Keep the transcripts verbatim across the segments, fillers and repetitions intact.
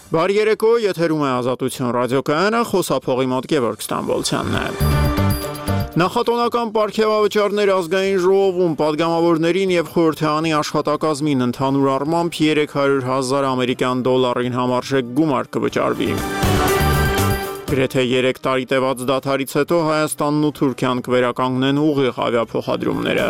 Բարի երեկո, եթերում է Ազատություն ռադիոկայանը, խոսափողի մոտ Գևորգ Ստամբոլցյանն է։ Նախատոնական պարգևավճարներ ազգային ժողովում պատգամավորներին եւ խորհրդարանի աշխատակազմին ընդհանուր առմամբ երեք հարյուր հազար ամերիկյան դոլարին համարժեք գումար կվճարվի։ Գրեթե երեք տարի տևած դադարից հետո Հայաստանն ու Թուրքիան կվերականգնեն ուղիղ ավիափոխադրումները։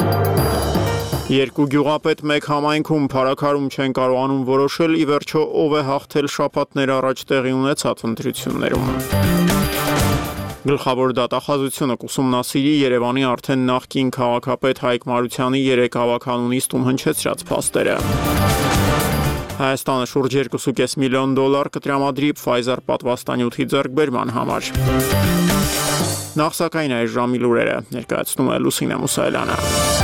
Երկու գյուղապետ մեկ համայնքում փառաքարում չեն կարողանում որոշել ի վերջո ով է հաղթել շաբաթներ առաջ տեղի ունեցած ընտրություններում։ Գլխավոր դատախազությունը կուսումնասիրի Երևանի արդեն նախկին քաղաքապետ Հայկ Մարությանի երեք ավականունիստում հնչեցրած փաստերը։ Հայաստանը շուրջ երկու կόμma պենս միլիոն դոլար կտրամադրի Pfizer պատվաստանյութի ձեռքբերման համար։ Նախ սակայն այս ժամի լուրերը ներկայացնում է Լուսինե Մուսայելյանը։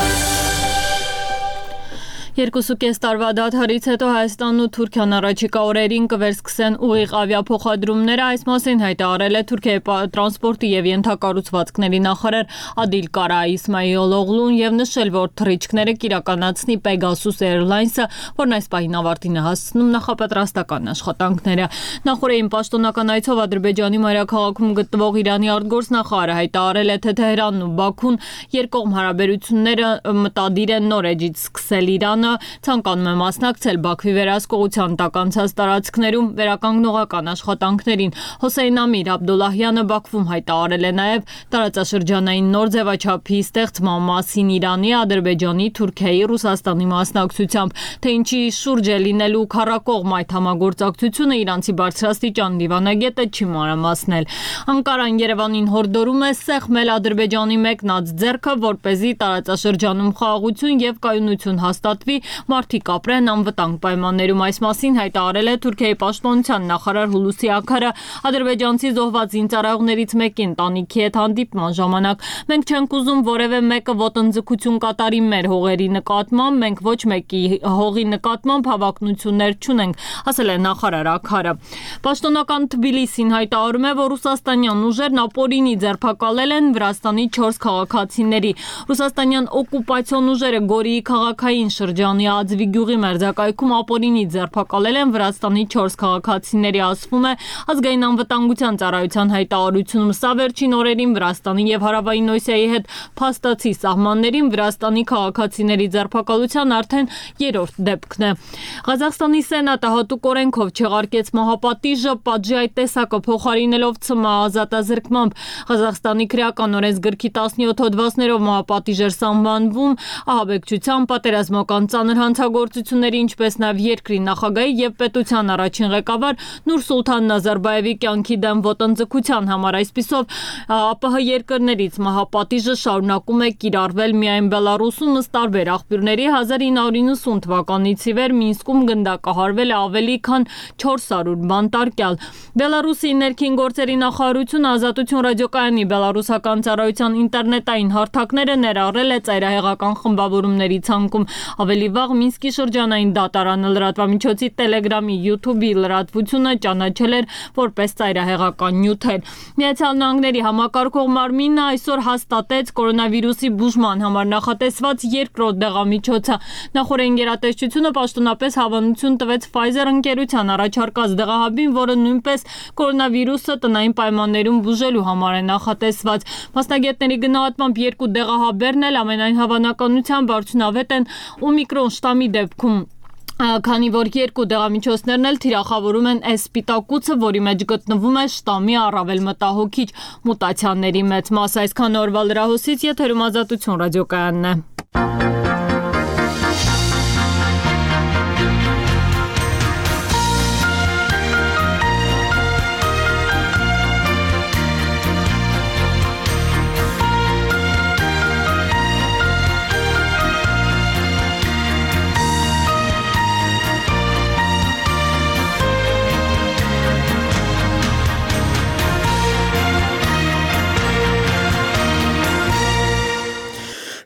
Երկուսու կես տարվա դադարից հետո Հայաստանն ու Թուրքիան առաջիկա օրերին կվերսկսեն ուղիղ ավիափոխադրումները, այս մասին հայտարարել է Թուրքիայի տրանսպորտի եւ ենթակառուցվածքների նախարար Ադիլ Կարա Իսմայիլօղլուն եւ նշել, որ թռիչքները կիրականացնի Pegasus Airlines-ը, որն այս պահին ավարտին է հասցնում նախապատրաստական աշխատանքները։ Նախորդին պաշտոնական այցով Ադրբեջանի մայրաքաղաքում գտնվող Իրանի արտգործնախարարը հայտարարել է, թե Թեհրանն ու Բաքուն երկկողմ հարաբերությունները մտադիր են նոր էջից սկսել Իրանը ցանկանում է մասնակցել Բաքվի վերահսկողության տակ անցած տարածքներում վերականգնողական աշխատանքներին։ Հոսեյն Ամիր Աբդոլլահյանը Բաքվում հայտարարել է նաև տարածաշրջանային նոր ձևաչափի ստեղծման մասին Իրանի, Ադրբեջանի, Թուրքիայի, Ռուսաստանի մասնակցությամբ, թե ինչի շուրջ է լինելու քառակողմ այդ համագործակցությունը իրանցի բարձրաստիճան դիվանագետը չի մանրամասնել։ Անկարան Երևանին հորդորում է սեղմել Ադրբեջանի մեկնած ձեռքը, որպեսզի տարածաշրջանում խաղաղություն եւ կայունություն հաստատվի, մարդիկ ապրեն անվտանգ պայմաններում, այս մասին հայտարարել է Թուրքիայի պաշտպանության նախարար Հուլուսի Աքարը ադրբեջանցի զոհված զինծառայողներից մեկի ընտանիքի հետ հանդիպման ժամանակ։ Մենք չենք ուզում որևէ մեկը ոտնձգություն կատարի մեր հողերի նկատմամբ, մենք ոչ մեկի հողի նկատմամբ հավակնություններ չունենք, ասել է նախարար Աքարը։ Պաշտոնական Թբիլիսին հայտարարում է, որ ռուսաստանյան ուժերն ապօրինի ձերբակալել են Վրաստանի չորս քաղաքացիների։ Ռուսաստանյան օկուպացիոն ուժերը Գորիի քաղաքային շրջանի Ածվի գյուղի մերձակայքում ապօրինի ձերբակալել են Վրաստանի չորս քաղաքացիների, ասվում է ազգային անվտանգության ծառայության հայտարարությունում։ Սա վերջին օրերին Վրաստանի եւ Հարավային Օսիայի հետ փաստացի սահմաններին Վրաստանի քաղաքացիների ձերբակալության արդեն երրորդ դեպքն է։ Ղազախստանի սենատը հատուկ օրենքով չեղարկեց մահապատիժը, պատժի այդ տեսակը փոխարինելով ՑՄ ազատազրկմամբ։ Ղազախստանի քրեական օրենսգրքի տասնյոթ հոդվածներով մահապատիժ էր սահմանվում ահաբեկչության, պատերազմական ծանր հանցագործությունների, ինչպես նաև երկրի նախագահի եւ պետության առաջին ղեկավար Նուրսուլթան Նազարբայևի կյանքի դեմ ոտնձգության համար։ Այսպիսով ԱՊՀ երկրներից մահապատիժը շարունակում է կիրառվել միայն Բելարուսում, ըստ տարբեր աղբյուրների հազար ինը հարյուր նվաթ թվականից ի վեր Մինսկում գնդակահարվել է ավելի քան չորս հարյուր բանտարկյալ։ Բելարուսի ներքին գործերի նախարարությունը Ազատություն ռադիոկայանի բելարուսական ծառայության ինտերնետային հարթակները ներառել է ծայրահեղական խմբավորումների ցանկում։ Ավելի վաղ Մինսկի շրջանային դատարանը լրատվամիջոցի Telegram-ի YouTube-ի լրատվությունը ճանաչել էր որպես ծայրահեղական նյութեր։ Միացյալ Նահանգների համակարգող մարմինը այսօր հաստատեց կորոնավիրուսի բուժման համար նախատեսված երկրորդ դեղամիջոցը։ Նախորդին գերատեսչությունը պաշտոնապես հավանություն տվեց Pfizer ընկերության առաջարկած դեղահաբին, որը նույնպես կորոնավիրուսը տնային պայմաններում բուժելու համար է նախատեսված։ Մասնագետների գնահատմամբ երկու դեղահաբերն էլ ամենայն հավանականությամբ արդյունավետ են Օմիկրոն շտամի դեպքում, քանի որ երկու դեղամիջոցներն էլ թիրախավորում են S սպիտակուցը, որի մեջ գտնվում է շտամի առավել մտահոգիչ մուտացիաների մեծ մասը։ Այսքան օրվա լրահոսից եթերում Ազատություն ռադիոկայանն է։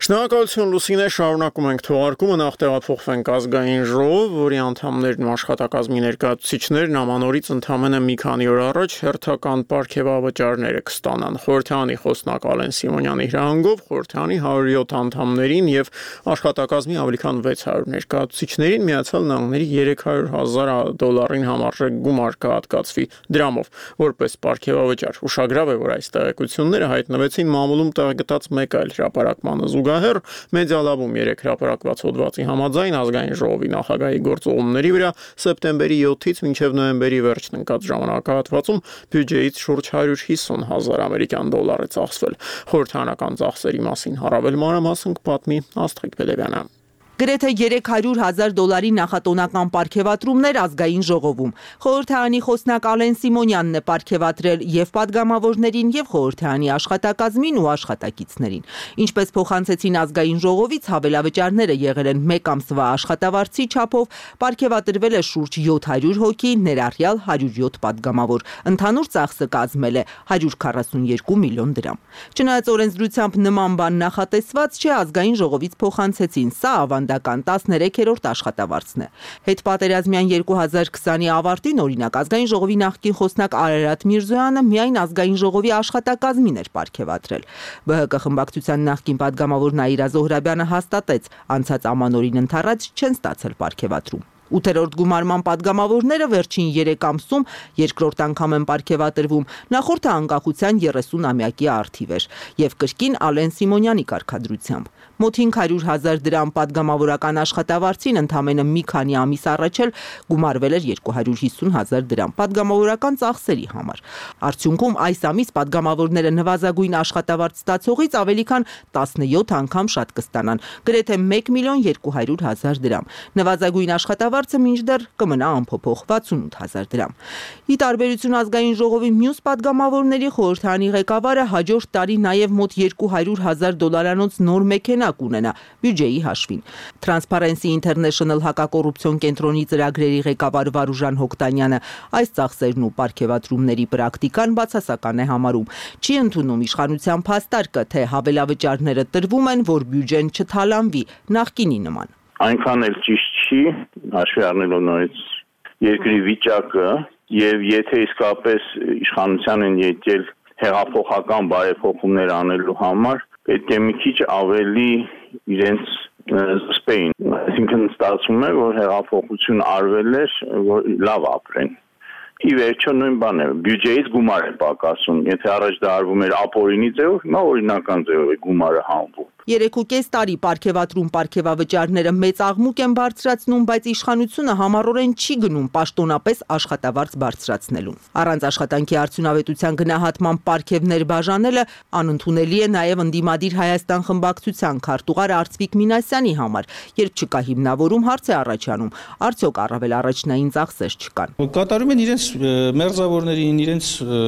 Շնորհակալություն Լուսինե, շարունակում ենք թողարկումը, նախ տեղափոխվենք ազգային ժողով, որի անդամներն ու աշխատակազմի ներկայացուցիչներն ամանորից ընդամենը մի քանի օր առաջ հերթական պարգևավճարները կստանան։ Խորհրդարանի խոսնակ Ալեն Սիմոնյանի հրահանգով խորհրդարանի հարյուր յոթ անդամներին եւ աշխատակազմի ավելի քան վեց հարյուր ներկայացուցիչներին Միացյալ Նահանգների երեք հարյուր հազար դոլարին համարժեք գումար կհատկացվի դրամով, որպես պարգևավճար։ Ուշագրավ է, որ այս տեղեկությունները հայտնվեցին մամուլում տեղգտած մեկ այլ հրապարակման զուգահեռ մեդիալաբում երեք հրապարակված հոդվածի համաձայն ազգային ժողովի նախագահի գործողումների վրա սեպտեմբերի յոթից մինչև նոյեմբերի վերջն ընկած ժամանակահատվածում բյուջեից շուրջ հարյուր հիսուն հազար ամերիկյան դոլար է ծախսվել։ Խորհրդարանական ծախսերի մասին առավել մանրամասն կպատմի Աստղիկ Բելևյանը։ Գրեթե երեք հարյուր հազար դոլարի նախատոնական պարգևատրումներ ազգային ժողովում։ Խորհրդարանի խոսնակ Ալեն Սիմոնյանն է պարգևատրել եւ падգամավորներին եւ խորհրդարանի աշխատակազմին ու աշխատակիցներին։ Ինչպես փոխանցեցին ազգային ժողովից, հավելավճարները եղել են մեկ ամսվա աշխատավարձի չափով, պարգևատրվել է շուրջ յոթ հարյուր հոգի, ներառյալ հարյուր յոթ падգամավոր։ Ընդհանուր ծախսը կազմել է հարյուր քառասունյոթ միլիոն դրամ։ Չնայած օրենսդրությամբ նման բան նախատեսված չէ, ազգային ժողովից փոխանցեցին, սա ավանդական տասներեքերորդ աշխատավարձն է։ Հետպատերազմյան երկու հազար քսանի ավարտին, օրինակ, ազգային ժողովի նախկին խոսնակ Արարատ Միրզոյանը միայն ազգային ժողովի աշխատակազմին էր պարգևատրել։ ԲՀԿ խմբակցության նախկին падգամավոր Նաիրա Զոհրաբյանը հաստատեց, անցած ամանորին ընթառաջ չեն ստացել պարգևատրում։ Ութերորդ գումարման падգամավորները վերջին երեք ամսում երկրորդ անգամ են պարգևատրվում, նախորդը անկախության երեսունամյակի առթիվ էր եւ կրկին Ալեն Սիմոնյանի կարգադրությամբ։ Մոտ հինգ հարյուր հազար դրամ падգամավորական աշխատավարձին ընդամենը մի քանի ամիս առաջ էլ գումարվել էր երկու հարյուր հիսուն հազար դրամ падգամավորական ծախսերի համար։ Արդյունքում այս ամիս падգամավորները նվազագույն աշխատավարձ ստացողից ավելի քան տասնյոթ անգամ շատ կստանան, գրեթե մեկ միլիոն երկու հարյուր հազար դրամ։ Նվազագույն աշխատավարձը մինչդեռ կմնա անփոփոխ վաթսունութ հազար դրամ։ Ի տարբերություն ազգային ժողովի մյուս падգամավորների, խորհրդարանի ղեկավարը հաջորդ տարի նաև մոտ երկու հարյուր հազար դոլարանոց նոր մեքենա կունենա բյուջեի հաշվին։ Transparency International հակակոռուպցիոն կենտրոնի ծրագրերի ղեկավար Վարուժան Հոկտանյանը այս ծախսերն ու պարգևատրումների պրակտիկան բացասական է համարում։ Չի ընդունում իշխանության փաստարկը, թե հավելավճարները տրվում են, որ բյուջեն չթալանվի նախկինի նման։ Այնքան էլ ճիշտ չի, հաշվի առնելով նորից երկրի վիճակը եւ եթե իսկապես իշխանության են եկել հեղափոխական բարեփոխումներ անելու համար, պետք է մի քիչ ավելի իրենց զսպեին։ Այսինքն ստացվում է, որ հեղափոխություն արվել էր, որ լավ ապրեն։ Ի վերջո նույն բանը է, բյուջեից գումար է պակասում։ Եթե առաջ դա արվում էր ապօրինի ձևով, հիմա օրինական ձևով է գումարը հանվում։ Երեքուկես տարի պարգևատրում պարգևավճարները մեծ աղմուկ են բարձրացնում, բայց իշխանությունը համառորեն չի գնում պաշտոնապես աշխատավարձ բարձրացնելուն։ Առանց աշխատանքի արդյունավետության գնահատման պարգևներ բաժանելը անընդունելի է նաև ընդդիմադիր Հայաստան խմբակցության քարտուղար Արծվիկ Մինասյանի համար, երբ չկա հիմնավորում, հարց է առաջանում, արդյոք առավել առաջնային ծախսեր չկան։ Կատարում են իրենց մերձավորներին, իրենց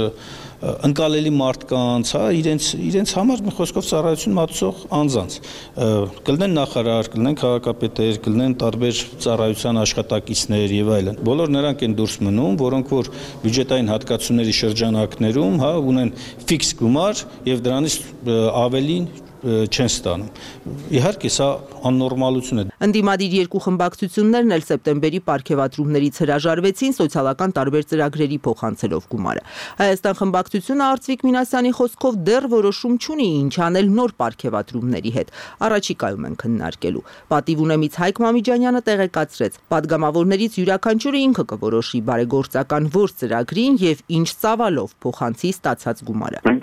ընկալելի մարդկանց, հա, իրենց իրենց համար մի խոսքով ծառայություն մատուցող անձանց, կլինեն նախարար, կլինեն քաղաքապետեր, կլինեն տարբեր ծառայության աշխատակիցներ եւ այլն։ Բոլոր նրանք են դուրս մնում, որոնք որ բյուջետային հատկացումների շրջանակներում, հա, ունեն ֆիքս գումար եւ դրանից ավելին չեն ստանում։ Իհարկե սա աննորմալություն է։ Ընդդիմադիր երկու խմբակցություններն էլ սեպտեմբերի պարգևատրումներից հրաժարվեցին սոցիալական տարբեր ծրագրերի փոխանցելով գումարը։ Հայաստան խմբակցությունը Արծվիկ Մինասյանի խոսքով դեռ որոշում չունի ինչ անել նոր պարգևատրումների հետ։ Առաջիկայում են քննարկելու։ Պատիվ ունեմից Հայկ Մամիջանյանը տեղեկացրեց, падգամավորներից յուրաքանչյուրը ինքը կորոշի բարեգործական որ ծրագրին եւ ինչ ծավալով փոխանցի ստացած գումարը։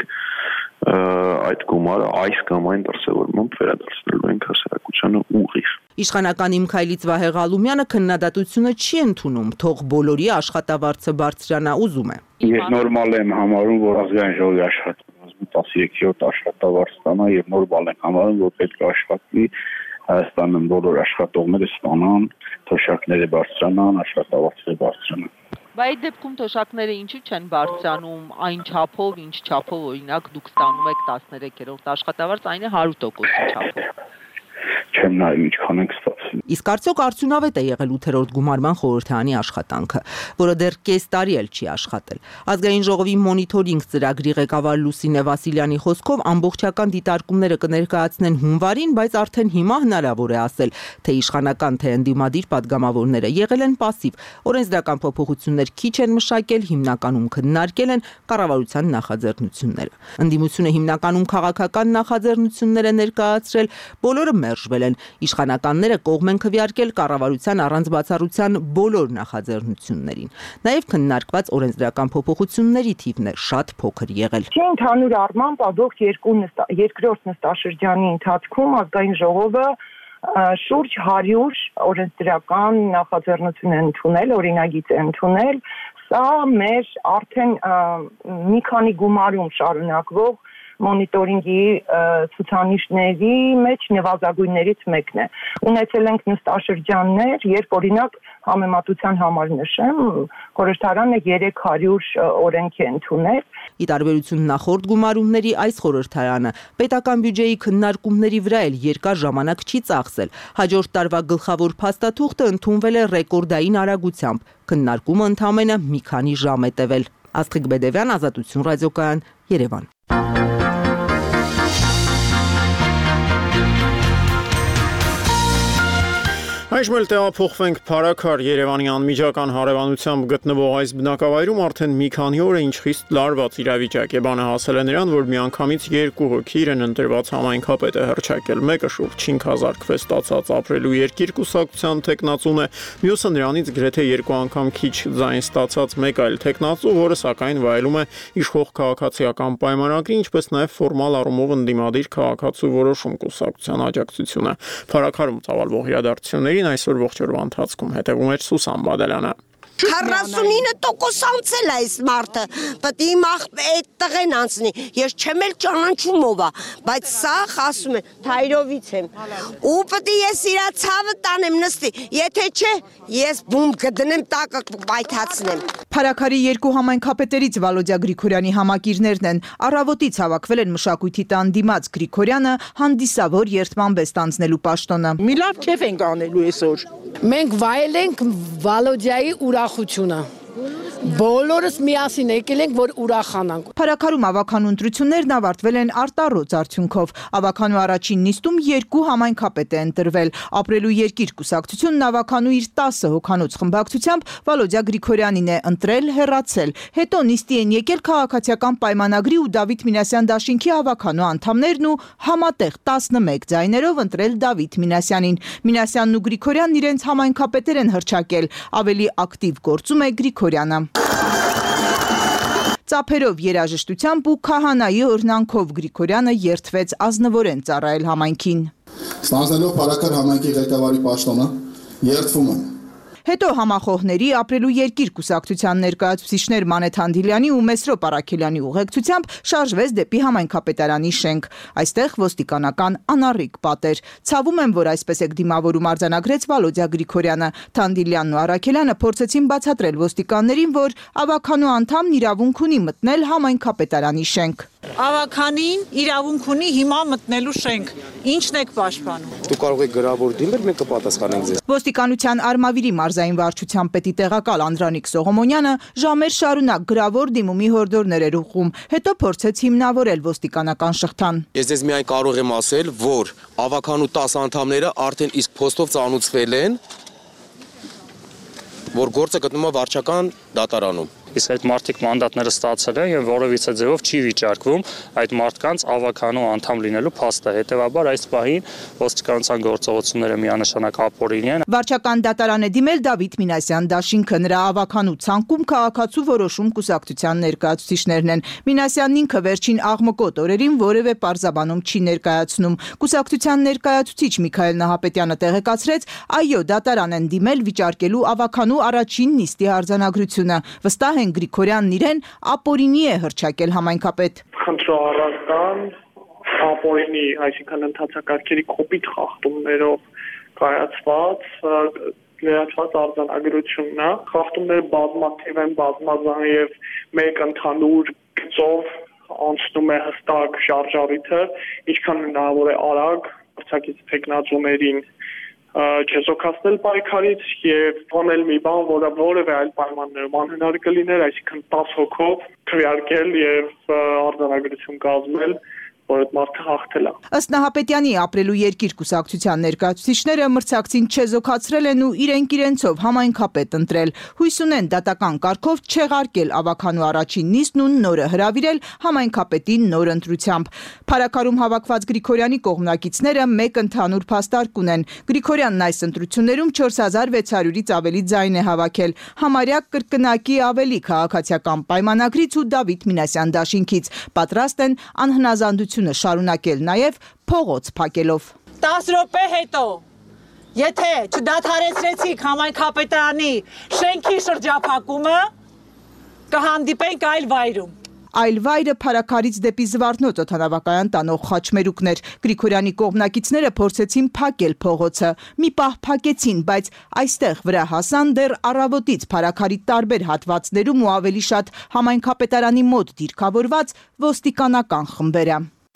Այդ գումարը այս կամ այն դրսևորմամբ վերադարձնելու ենք հասարակությանը ուղիղ։ Իշխանական Իմ քայլից Վահե Ղալումյանը քննադատությունը չի ընդունում, թող բոլորի աշխատավարձը բարձրանա, ուզում է։ Ես նորմալ եմ համարում, որ ազգային ժողովի աշխատավարձը տասներեքերորդ աշխատավարձ ստանա եւ նորմալ եմ համարում, որ պետք է աշխատի Հայաստանում բոլոր աշխատողները ստանան, թոշակները բարձրանան, աշխատավարձերը բարձրանան։ Բայց դեպքում թոշակները ինչու չեն բարձրանում այն չափով, ինչ չափով օրինակ դուք ստանում եք տասներեքերորդ աշխատավարձ, այն է հարյուր տոկոսի չափով։ Չեմ նայում ինչքան ենք ստացել։ Իսկ արդյոք արդյունավետ է եղել ութերորդ գումարման խորհրդարանի աշխատանքը, որը դեռ կես տարի էլ չի աշխատել։ Ազգային ժողովի մոնիթորինգ ծրագրի ղեկավար Լուսինե Վասիլյանի խոսքով ամբողջական դիտարկումները կներկայացնեն հունվարին, բայց արդեն հիմա հնարավոր է ասել, թե իշխանական, թե ընդդիմադիր պատգամավորները եղել են պասիվ, օրենսդրական փոփոխություններ քիչ են մշակել, հիմնականում քննարկել են կառավարության նախաձեռնությունները։ Ընդդիմությունը հիմնականում քաղաքական նախաձեռնություններ է ներկայացրել, բոլորը մերժվել են։ Իշխանականները կողմ են քվեարկել կառավարության առանց բացառության բոլոր նախաձեռնություններին։ Նաև քննարկված օրենսդրական փոփոխությունների թիվն է շատ փոքր եղել։ Ընդհանուր առմամբ ամբողջ երկու երկրորդ նստաշրջանի ընթացքում ազգային ժողովը շուրջ հարյուր օրենսդրական նախաձեռնություն է ընդունել, օրինագիծ է ընդունել։ Սա մեր արդեն մի քանի գումարում շարունակվող մոնիտորինգի ցուցանիշների մեջ նվազագույններից մեկն է։ Ունեցել ենք նստաշրջաններ, երբ օրինակ համեմատության համար նշեմ, խորհրդարանը երեք հարյուր օրենք է ընդունել։ Ի տարբերություն նախորդ գումարումների, այս խորհրդարանը պետական բյուջեի քննարկումների վրա էլ երկար ժամանակ չի ծախսել։ Հաջորդ տարվա գլխավոր փաստաթուղթը ընդունվել է ռեկորդային արագությամբ։ Քննարկումը ընդամենը մի քանի ժամ է տևել։ Աստղիկ Բեդևյան, Ազատություն ռադիոկայան, Երևան։ Այժմ էլ տեղափոխվենք Փարաքար Երևանի անմիջական հարևանությամբ գտնվող այս բնակավայրում արդեն մի քանի օր է ինչ խիստ լարված իրավիճակ է։ Բանը հասել է նրան, որ միանգամից երկու հոգի իրեն ընտրված համայնքապետ է հռչակել։ Մեկը շուրջ cinque հազար քվե ստացած ապրելու երկիր կուսակցության տեխնացուն է, մյուսը նրանից գրեթե երկու անգամ քիչ ձայն ստացած մեկ այլ տեխնացու, որը սակայն վայելում է իշխող քաղաքացիական պայմանագրի, ինչպես նաև ֆորմալ առումով ընդդիմադիր քաղաքացու որոշում կուսակցության աջակցությունը։ Փարաքարում ծավալվող իրադարձությունների այսօր ողջ օրվա ընթացքում հետևում էր Սուսան Բադալյանը։ քառասունինը տոկոս անցել է այս մարդը, պետք է իմ այդ տղեն անցնի, ես չեմ էլ ճանաչում ով է, բայց սա ասում է, թայրովից եմ, ու պետք է ես իրա ցավը տանեմ նստի, եթե չէ, ես բում կդնեմ տակը պայթացնեմ։ Փարաքարի երկու համայնքապետերից Վալոդյա Գրիգորյանի համակիրներն են, առավոտից հավաքվել են մշակույթի տան դիմաց Գրիգորյանը հանդիսավոր երթման բեստ անցնելու պաշտոնը։ Մի լավ քեֆ ենք անելու այսօր։ Մենք վայելենք Վալոդյայի ուրախությունը։ Բոլորս միասին եկել ենք, որ ուրախանանք։ Փարաքարում ավականու ընտրություններն ավարտվել են արտառոց արդյունքով։ Ավականու առաջին նիստում երկու համայնքապետ է ընտրվել։ Ապրելու երկիր կուսակցությունն ավականու իր տասը հոգանոց խմբակցությամբ Վալոդյա Գրիգորյանին է ընտրել, հեռացել։ Հետո նիստի են եկել քաղաքացիական պայմանագրի ու Դավիթ Մինասյան դաշինքի ավականու անդամներն ու համատեղ տասնմեկ ձայներով ընտրել Դավիթ Մինասյանին։ Մինասյանն ու Գրիգորյանն իրենց համայնքապետեր են հռչակել։ Ավելի ակտիվ գործում է Գրիգորյանը։ Ծափերով, երաժշտությամբ ու քահանայի օրհնանքով Գրիգորյանը երթվեց ազնվորեն ծառայել համայնքին։ Ստանձնելով Փարաքար համայնքի ղեկավարի պաշտոնը, երթվում եմ։ Հետո համախոհների ապրելու երկիր կուսակցության ներկայացուցիչներ Մանեթ Հանդիլյանի ու Մեսրոպ Արաքելյանի ուղեկցությամբ շարժվեց դեպի համայնքապետարանի շենք։ Այստեղ ոստիկանական անառիկ պատեր։ Ցավում եմ, որ այսպես եք դիմավորում արձանագրեց Վալոդյա Գրիգորյանը։ Հանդիլյանն ու Արաքելյանը փորձեցին բացատրել ոստիկաններին, որ ավականու անդամն իրավունք ունի մտնել համայնքապետարանի շենք։ Ավականին իրավունք ունի հիմա մտնելու շենք։ Ինչն եք պաշտպանում։ Դու կարող եք գրավոր դիմել, մենք կպատասխանենք ձեզ։ Ոստիկանության Արմավիրի մարզային վարչության պետի տեղակալ Անդրանիկ Սողոմոնյանը ժամեր շարունակ գրավոր դիմումի հորդորներ էր ուղղում, հետո փորձեց հիմնավորել ոստիկանական շղթան։ Ես ձեզ միայն կարող եմ ասել, որ ավականու տասը անդամները արդեն իսկ փոստով ծանուցվել են, որ գործը գտնվում է վարչական դատարանում։ Իսկ այդ մարդիկ մանդատները ստացել են եւ որովիցե ձևով չի վիճարկվում այդ մարդկանց ավականու անդամ լինելու փաստը։ Հետևաբար այս պահին ոստիկանության գործողությունները միանշանակ ապօրինի են։ Վարչական դատարան է դիմել Դավիթ Մինասյան դաշինքը, նրա ավականու ցանկում քաղաքացու որոշում կուսակցության ներկայացուցիչներն են։ Մինասյանն ինքը վերջին աղմկոտ օրերին որևէ պարզաբանում չի ներկայացնում։ Կուսակցության ներկայացուցիչ Միքայել Նահապետյանը տեղեկացրեց, այո, դատարան են դիմել վիճարկելու ավականու առաջին նիստի արձանագրությունը։ Վստահ են Գրիգորյանն իրեն ապօրինի է հռչակել համայնքապետ։ Խնդրահարական ապօրինի, այսինքն ընդհանրակարգերի կոպիտ խախտումներով կայացված լրացված արձանագրությունն է։ Խախտումները բազմաթիվ են, բազմազան եւ մեկ ընդհանուր գծով անցնում է հստակ շարժառիթը, ինչքան հնարավոր է արագ արձակից տեխնացուներին չեզոքացնել պայքարից եւ անել մի բան, որը որևէ այլ պայմաններում անհնար կլիներ, այսինքն տասը հոգով քվեարկել եւ արձանագրություն կազմել, որ այդ մարդը հաղթել է։ Ըստ Նահապետյանի ապրելու երկիր կուսակցության ներկայացուցիչները մրցակցին չեզոքացրել են ու իրենք իրենցով համայնքապետ ընտրել։ Հույս ունեն դատական կարգով չեղարկել ավականու առաջին նիստն ու նորը հրավիրել համայնքապետին նոր ընտրությամբ։ Փարաքարում հավաքված Գրիգորյանի կողմնակիցները մեկ ընդհանուր փաստարկ ունեն։ Գրիգորյանն այս ընտրություններում չորս հազար վեց հարյուրից ավելի ձայն է հավաքել։ Համարյա կրկնակի ավելի քաղաքացիական պայմանագրից ու Դավիթ Մինասյան դաշինքից պատրաստ են անհնազանդություն շարունակել նաև փողոց փակելով։ տասը րոպե հետո եթե չդադարեցրեցիք համայնքապետարանի շենքի շրջափակումը, կհանդիպենք այլ վայրում։ Այլ վայրը Փարաքարից դեպի Զվարթնոց օդանավակայան տանող խաչմերուկներ։ Գրիգորյանի կողմնակիցները փորձեցին փակել փողոցը։ Մի պահ փակեցին, բայց այստեղ վրա հասան դեռ առավոտից Փարաքարի տարբեր հատվածներում ու ավելի շատ համայնքապետարանի մոտ դիրքավորված ոստիկանական խմբերը։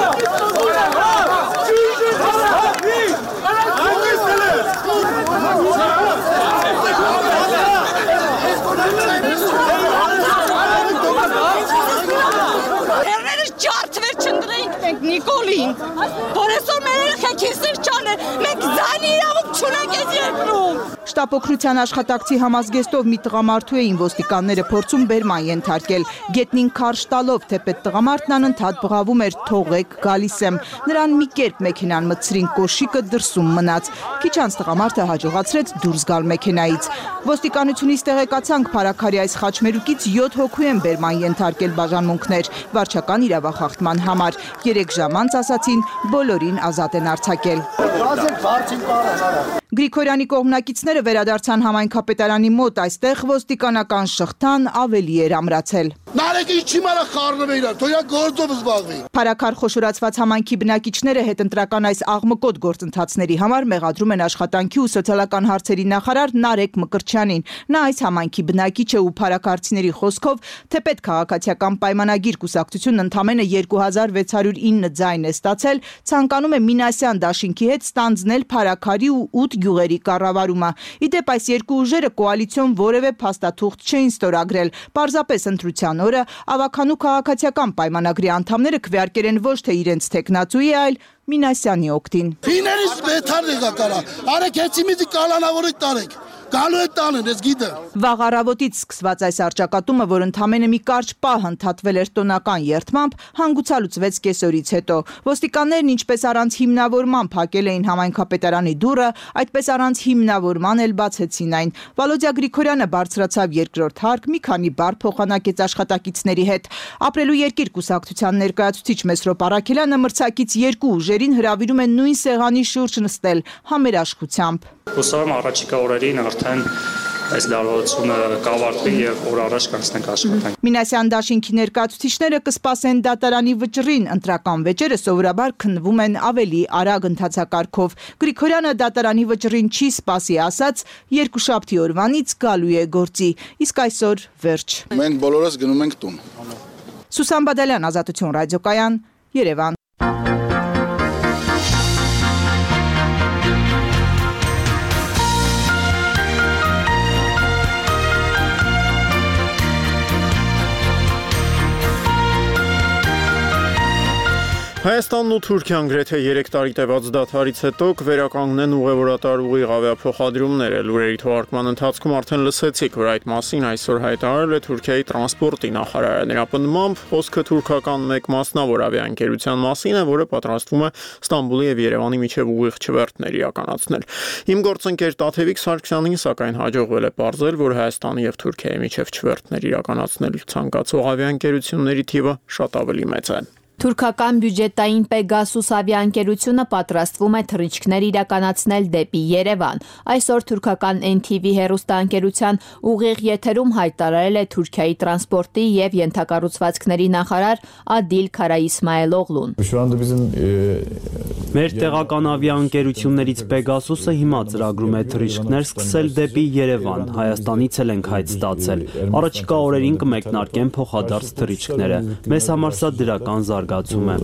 Նիկոլին, որ այսօր մեր երեխեքի սիրճան է, մենք ձայնի իրավունք չունենք այս երկրում։ Շտապօգնության աշխատակցի համազգեստով մի տղամարդու էին ոստիկանները փորձում բերման ենթարկել։ Գետնին քարշ տալով թեպետ տղամարդն անընդհատ բղավում էր թողեք գալիս եմ։ Նրան մի կերպ մեքենան մտցրին, կոշիկը դրսում մնաց։ Քիչ անց տղամարդը հաջողացրեց դուրս գալ մեքենայից։ Ոստիկանությունից տեղեկացանք Փարաքարի այս խաչմերուկից յոթ հոգու են բերման ենթարկել բաժանմունքներ վարչական իրավախախտման համար։ Երեք ժամ անց ասացին բոլորին ազատ են արձակել։ Գրիգորյանի կողմնակիցները վերադարձան համայնքապետարանի մոտ, այստեղ ոստիկանական շղթան ավելի էր ամրացել։ Նարեկի չի մարա խառնում է իրար, թոյա գործով զբաղվի։ Փարաքար խոշորացված համայնքի բնակիչները հետընտրական այս աղմկոտ գործընթացների համար մեղադրում են աշխատանքի ու սոցիալական հարցերի նախարար Նարեկ Մկրտչյանին։ Նա այս համայնքի բնակիչ է ու փարաքարցիների խոսքով թեպետ քաղաքացիական պայմանագիր կուսակցությունն ընդամենը երկու հազար վեց հարյուր ինը ձայն է ստացել, ցանկանում է Մինասյան դաշինքի հետ ստանձնել Փարաքարի ու ութ գյուղերի կառավարումը։ Իդեպ այս երկու ուժերը կոալիցիոն որևէ փաստաթուղթ չէին ստորագրել։ Պարզապես ընտրության օրը ավականու քաղաքացիական պայմանագրի անդամները քվեարկել են ոչ թե իրենց տեխնացուի, այլ Մինասյանի օգտին։ Ֆիներիս մեթար եկակարա, արեք հեցի միդի կալանավորի տարեք։ Գալու է տանեն, ես գիտեմ։ Վաղ առավոտից սկսված այս արճակատումը, որ ընդամենը մի կարճ պահ ընդհատվել էր տոնական երթմամբ, հանգուցալուծվեց կեսօրից հետո։ Ոստիկաններն ինչպես առանց հիմնավորման փակել էին համայնքապետարանի դուռը, այդպես առանց հիմնավորման էլ բացեցին այն։ Վալոդիա Գրիգորյանը բարձրացավ երկրորդ հարկ, մի քանի բառ փոխանակեց աշխատակիցների հետ։ Ապրելու երկիր կուսակցության ներկայացուցիչ Մեսրոպ Արաքելյանը մրցակից երկու ուժերին հրավիրում են նույն սեղանի շուրջ նստել համերաշխությամբ։ Հուսով եմ առաջիկա օրերին արդեն այս լարվածությունը կավարտվի եւ օր առաջ կանցնենք աշխատանք։ Մինասյան դաշինքի ներկայացուցիչները կսպասեն դատարանի վճռին, ընտրական վեճերը սովորաբար քննվում են ավելի արագ ընթացակարգով։ Գրիգորյանը դատարանի վճռին չի սպասի, ասաց երկուշաբթի օրվանից գալու է գործի, իսկ այսօր վերջ։ Մենք բոլորս գնում ենք տուն։ Սուսան Բադալյան, Ազատություն ռադիոկայան, Երևան։ Հայաստանն ու Թուրքիան գրեթե երեք տարի տևած դադարից հետո կվերականգնեն ուղևորատար ուղիղ ավիափոխադրումները։ Լուրերի թողարկման ընթացքում արդեն լսեցիք, որ այդ մասին այսօր հայտարարել է Թուրքիայի տրանսպորտի նախարարը։ Նրա պնդմամբ խոսքը թուրքական մեկ մասնավոր ավիաընկերության մասին է, որը պատրաստվում է Ստամբուլի եւ Երևանի միջև ուղիղ չվերթներ իրականացնել։ Իմ գործընկեր Տաթևիկ Սարգսյանին սակայն հաջողվել է պարզել, որ Հայաստանի եւ Թուրքիայի միջև չվերթներ իրականացնել ցանկացող ավիաընկերությունների թիվը շատ ավելի մեծ է։ Թուրքական բյուջետային Պեգասուս ավիաընկերությունը պատրաստվում է թռիչքներ իրականացնել դեպի Երևան։ Այսօր թուրքական N T V հեռուստաընկերության ուղիղ եթերում հայտարարել է Թուրքիայի տրանսպորտի եւ ենթակառուցվածքների նախարար Ադիլ Քարաիսմայելօղլուն։ Մեր տեղական ավիաընկերություններից Պեգասուսը հիմա ծրագրում է թռիչքներ սկսել դեպի Երևան։ Հայաստանից էլ ենք հայտ ստացել։ Առաջիկա օրերին կմեկնարկեն փոխադարձ թռիչքները։ Մեզ համար սա դրական զարգացում է։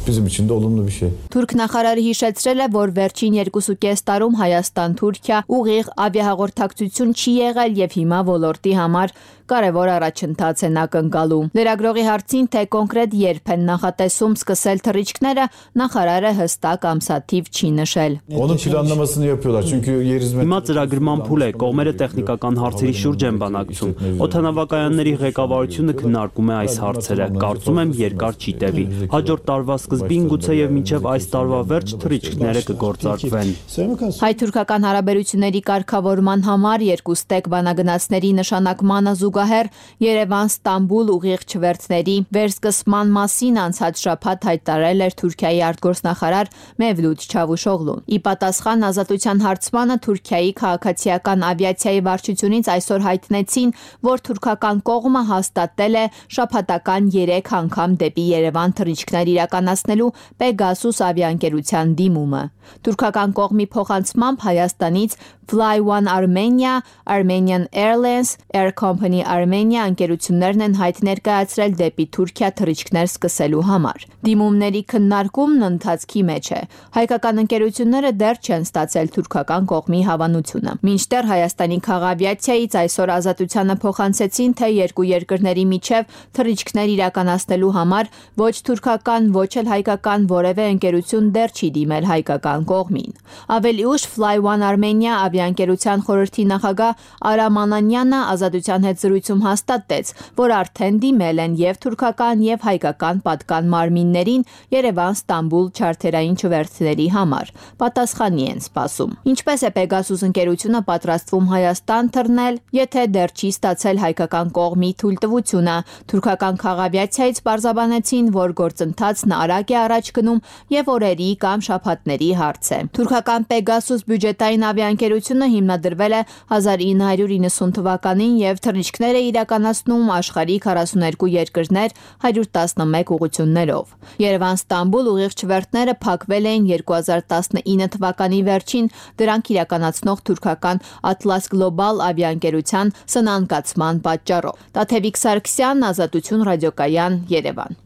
bizim için de olumlu bir şey. Թուրք նախարարը հիշեցրել է, որ վերջին երկուսուկես տարում Հայաստան-Թուրքիա ուղիղ ավիահաղորդակցություն չի եղել եւ հիմա ոլորտի համար կարևոր առաջընթաց են ակնկալում։ Լրագրողի հարցին, թե կոնկրետ երբ են նախատեսում սկսել թռիչքները, նախարարը հստակ ամսաթիվ չի նշել։ Onun planlamasını yapıyorlar çünkü yer hizmet. Հիմա ծրագրման փուլ է, կողմերը տեխնիկական հարցերի շուրջ են բանակցում։ Օդանավակայանների ղեկավարությունը քննարկում է այս հարցերը։ Կարծում եմ երկար չի տևի։ Հաջորդ տարվա սկզբին գուցե եւ մինչեւ այս տարվա վերջ թռիչքները կգործարկվեն։ Հայ-թուրքական հարաբերությունների կարգավորման համար երկու ստեկ բանագնացների նշանակմանը զուգահեռ Երևան-Ստամբուլ ուղիղ չվերթների վերսկսման մասին անցած շաբաթ հայտարարել էր Թուրքիայի արտգործնախարար Մևլութ Չավուշօղլուն։ Ի պատասխան ազատության հարցմանը Թուրքիայի քաղաքացիական ավիացիայի վարչությունից այսօր հայտնեցին, որ թուրքական կողմը հաստատել է շաբաթական երեք անգամ դեպի Երևան թռիչքներ իրականացնելու Pegasus ավիաընկերության դիմումը։ Թուրքական կողմի փոխանցմամբ Հայաստանից Fly One Armenia, Armenian Airlines, Air Company Armenia ընկերություններն են հայտ ներկայացրել դեպի Թուրքիա թռիչքներ սկսելու համար։ Դիմումների քննարկումն ընթացքի մեջ է։ Հայկական ընկերությունները դեռ չեն ստացել թուրքական կողմի հավանությունը։ Մինչդեռ Հայաստանի քաղաքավիացիայից այսօր ազատությանը փոխանցեցին, թե երկու երկրների միջև թռիչքներ իրականացնելու համար ոչ թուրքական, ոչ էլ հայկական որևէ ընկերություն դեռ չի դիմել հայկական կողմին։ Ավելի ուշ Fly One Armenia ավիաընկերության խորհրդի նախագահ Արամ Անանյանը ազատության հետ զրույցում հաստատեց, որ արդեն դիմել են եւ թուրքական եւ հայկական պատկան մարմիններին Երևան-Ստամբուլ չարթերային չվերթների համար։ Պատասխանի են սպասում։ Ինչպես է Pegasus ընկերությունը պատրաստվում Հայաստան թռնել, եթե դեռ չի ստացել հայկական կողմի թույլտվությունը։ Թուրքական քաղաքավիացիայից պարզաբանեցին, որ գործընթացն արագ է առաջ գնում եւ օրերի կամ շաբաթների հարց է։ Թուրքական Pegasus բյուջետային ավիաընկերությունը հիմնադրվել է հազար ինը հարյուր իննսուն թվականին եւ թռիչքներ է իրականացնում աշխարհի քառասուններկու երկրներ հարյուր տասնմեկ ուղություններով։ Երևան-Ստամբուլ ուղիղ չվերթները փակվել էին երկու հազար տասնինը թվականի վերջին դրանք իրականացնող թուրքական Atlas Global ավիաընկերության սնանկացման պատճառով։ Տաթևիկ Սարգսյան, Ազատություն ռադիոկայան, Երևան։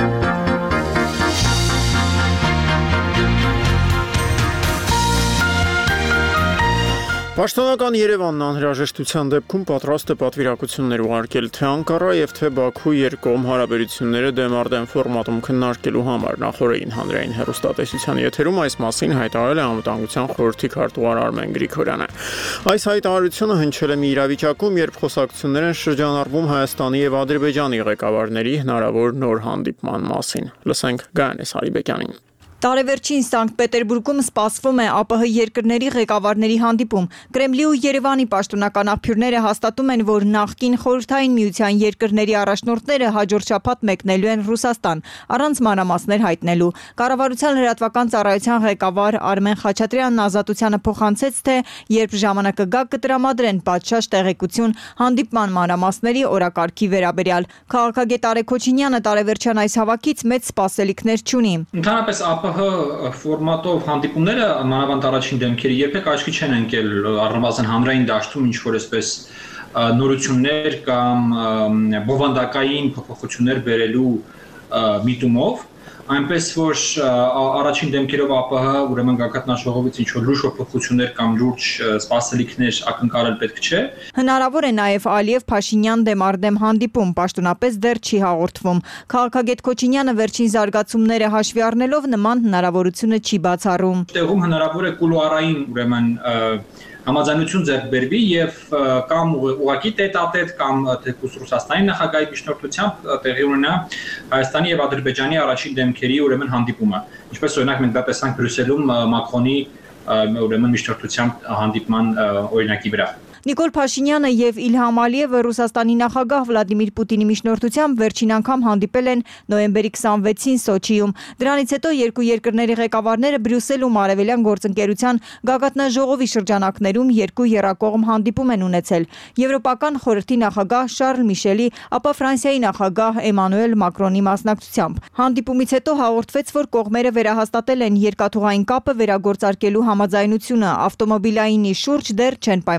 Պաշտոնական Երևանն անհրաժեշտության դեպքում պատրաստ է պատվիրակություններ ուղարկել թե Անկարա եւ թե Բաքու երկկողմ հարաբերությունները դեմարդեն ֆորմատում քննարկելու համար։ Նախորդին հանրային հեռուստատեսության եթերում այս մասին հայտարարել է Անվտանգության խորհրդի քարտուղար Արմեն Գրիգորյանը։ Այս հայտարարությունը հնչել է մի իրավիճակում, երբ խոսակցություններ են շրջանառվում Հայաստանի եւ Ադրբեջանի ղեկավարների հնարավոր նոր հանդիպման մասին։ Լսենք Գայանես Հարիբեկյանին։ Տարեվերջին Սանկտ Պետերբուրգում սպասվում է ԱՊՀ երկրների ղեկավարների հանդիպում։ Կրեմլի ու Երևանի պաշտոնական աղբյուրները հաստատում են, որ նախկին Խորհրդային Միության երկրների առաջնորդները հաջորդ շաբաթ մեկնելու են Ռուսաստան, առանց մանրամասներ հայտնելու։ Կառավարության լրատվական ծառայության ղեկավար Արմեն Խաչատրյանն Ազատությանը փոխանցեց, թե երբ ժամանակը գա կտրամադրեն պատշաճ տեղեկություն հանդիպման մանրամասների օրակարգի վերաբերյալ։ Քաղաքագետ Արեգ Քոչինյանը տարեվերջյան այս հավաքից մեծ սպասելիքներ չունի։ Ընդհանրապես ԱՊՀ ֆորմատով հանդիպումները մանավանդ առաջին դեմքերի երբեք աչքի չեն ընկել առնվազն հանրային դաշտում ինչ որ այսպես նորություններ կամ բովանդակային փոփոխություններ բերելու միտումով, այնպես որ առաջին դեմքերով ԱՊՀ ուրեմն գագաթնաժողովից ինչ որ լուրջ փոփոխություններ կամ լուրջ սպասելիքներ ակնկալել պետք չէ։ Հնարավոր է նաև Ալիև-Փաշինյան դեմարդեմ հանդիպում, պաշտոնապես դեռ չի հաղորդվում։ Քաղաքագետ Քոչինյանը վերջին զարգացումները հաշվի առնելով նման հնարավորությունը չի բացառում։ Տեղում հնարավոր է կուլուարային ուրեմն համաձայնություն ձեռք բերվի եւ կամ ուղղակի տետ-ա-տետ կամ թեկուզ Ռուսաստանի նախագահի միջնորդությամբ տեղի ունենա Հայաստանի եւ Ադրբեջանի առաջին դեմքերի ուրեմն հանդիպումը։ Ինչպես օրինակ մենք դա տեսանք Բրյուսելում Մակրոնի ուրեմն միջնորդությամբ հանդիպման օրինակի վրա։ Նիկոլ Փաշինյանը եւ Իլհամ Ալիևը Ռուսաստանի նախագահ Վլադիմիր Պուտինի միջնորդությամբ վերջին անգամ հանդիպել են նոյեմբերի քսանվեցին Սոչիում։ Դրանից հետո երկու երկրների ղեկավարները Բրյուսելում արևելյան գործընկերության գագաթնաժողովի շրջանակներում երկու եռակողմ հանդիպում են ունեցել։ Եվրոպական խորհրդի նախագահ Շարլ Միշելի, ապա Ֆրանսիայի նախագահ Էմանուել Մակրոնի մասնակցությամբ։ Հանդիպումից հետո հաղորդվեց, որ կողմերը վերահաստատել են երկաթուղային կապը վերագործարկելու համաձայնությունը, ավտոմոբիլայինի շուրջ դեռ չեն պայմանավորվել։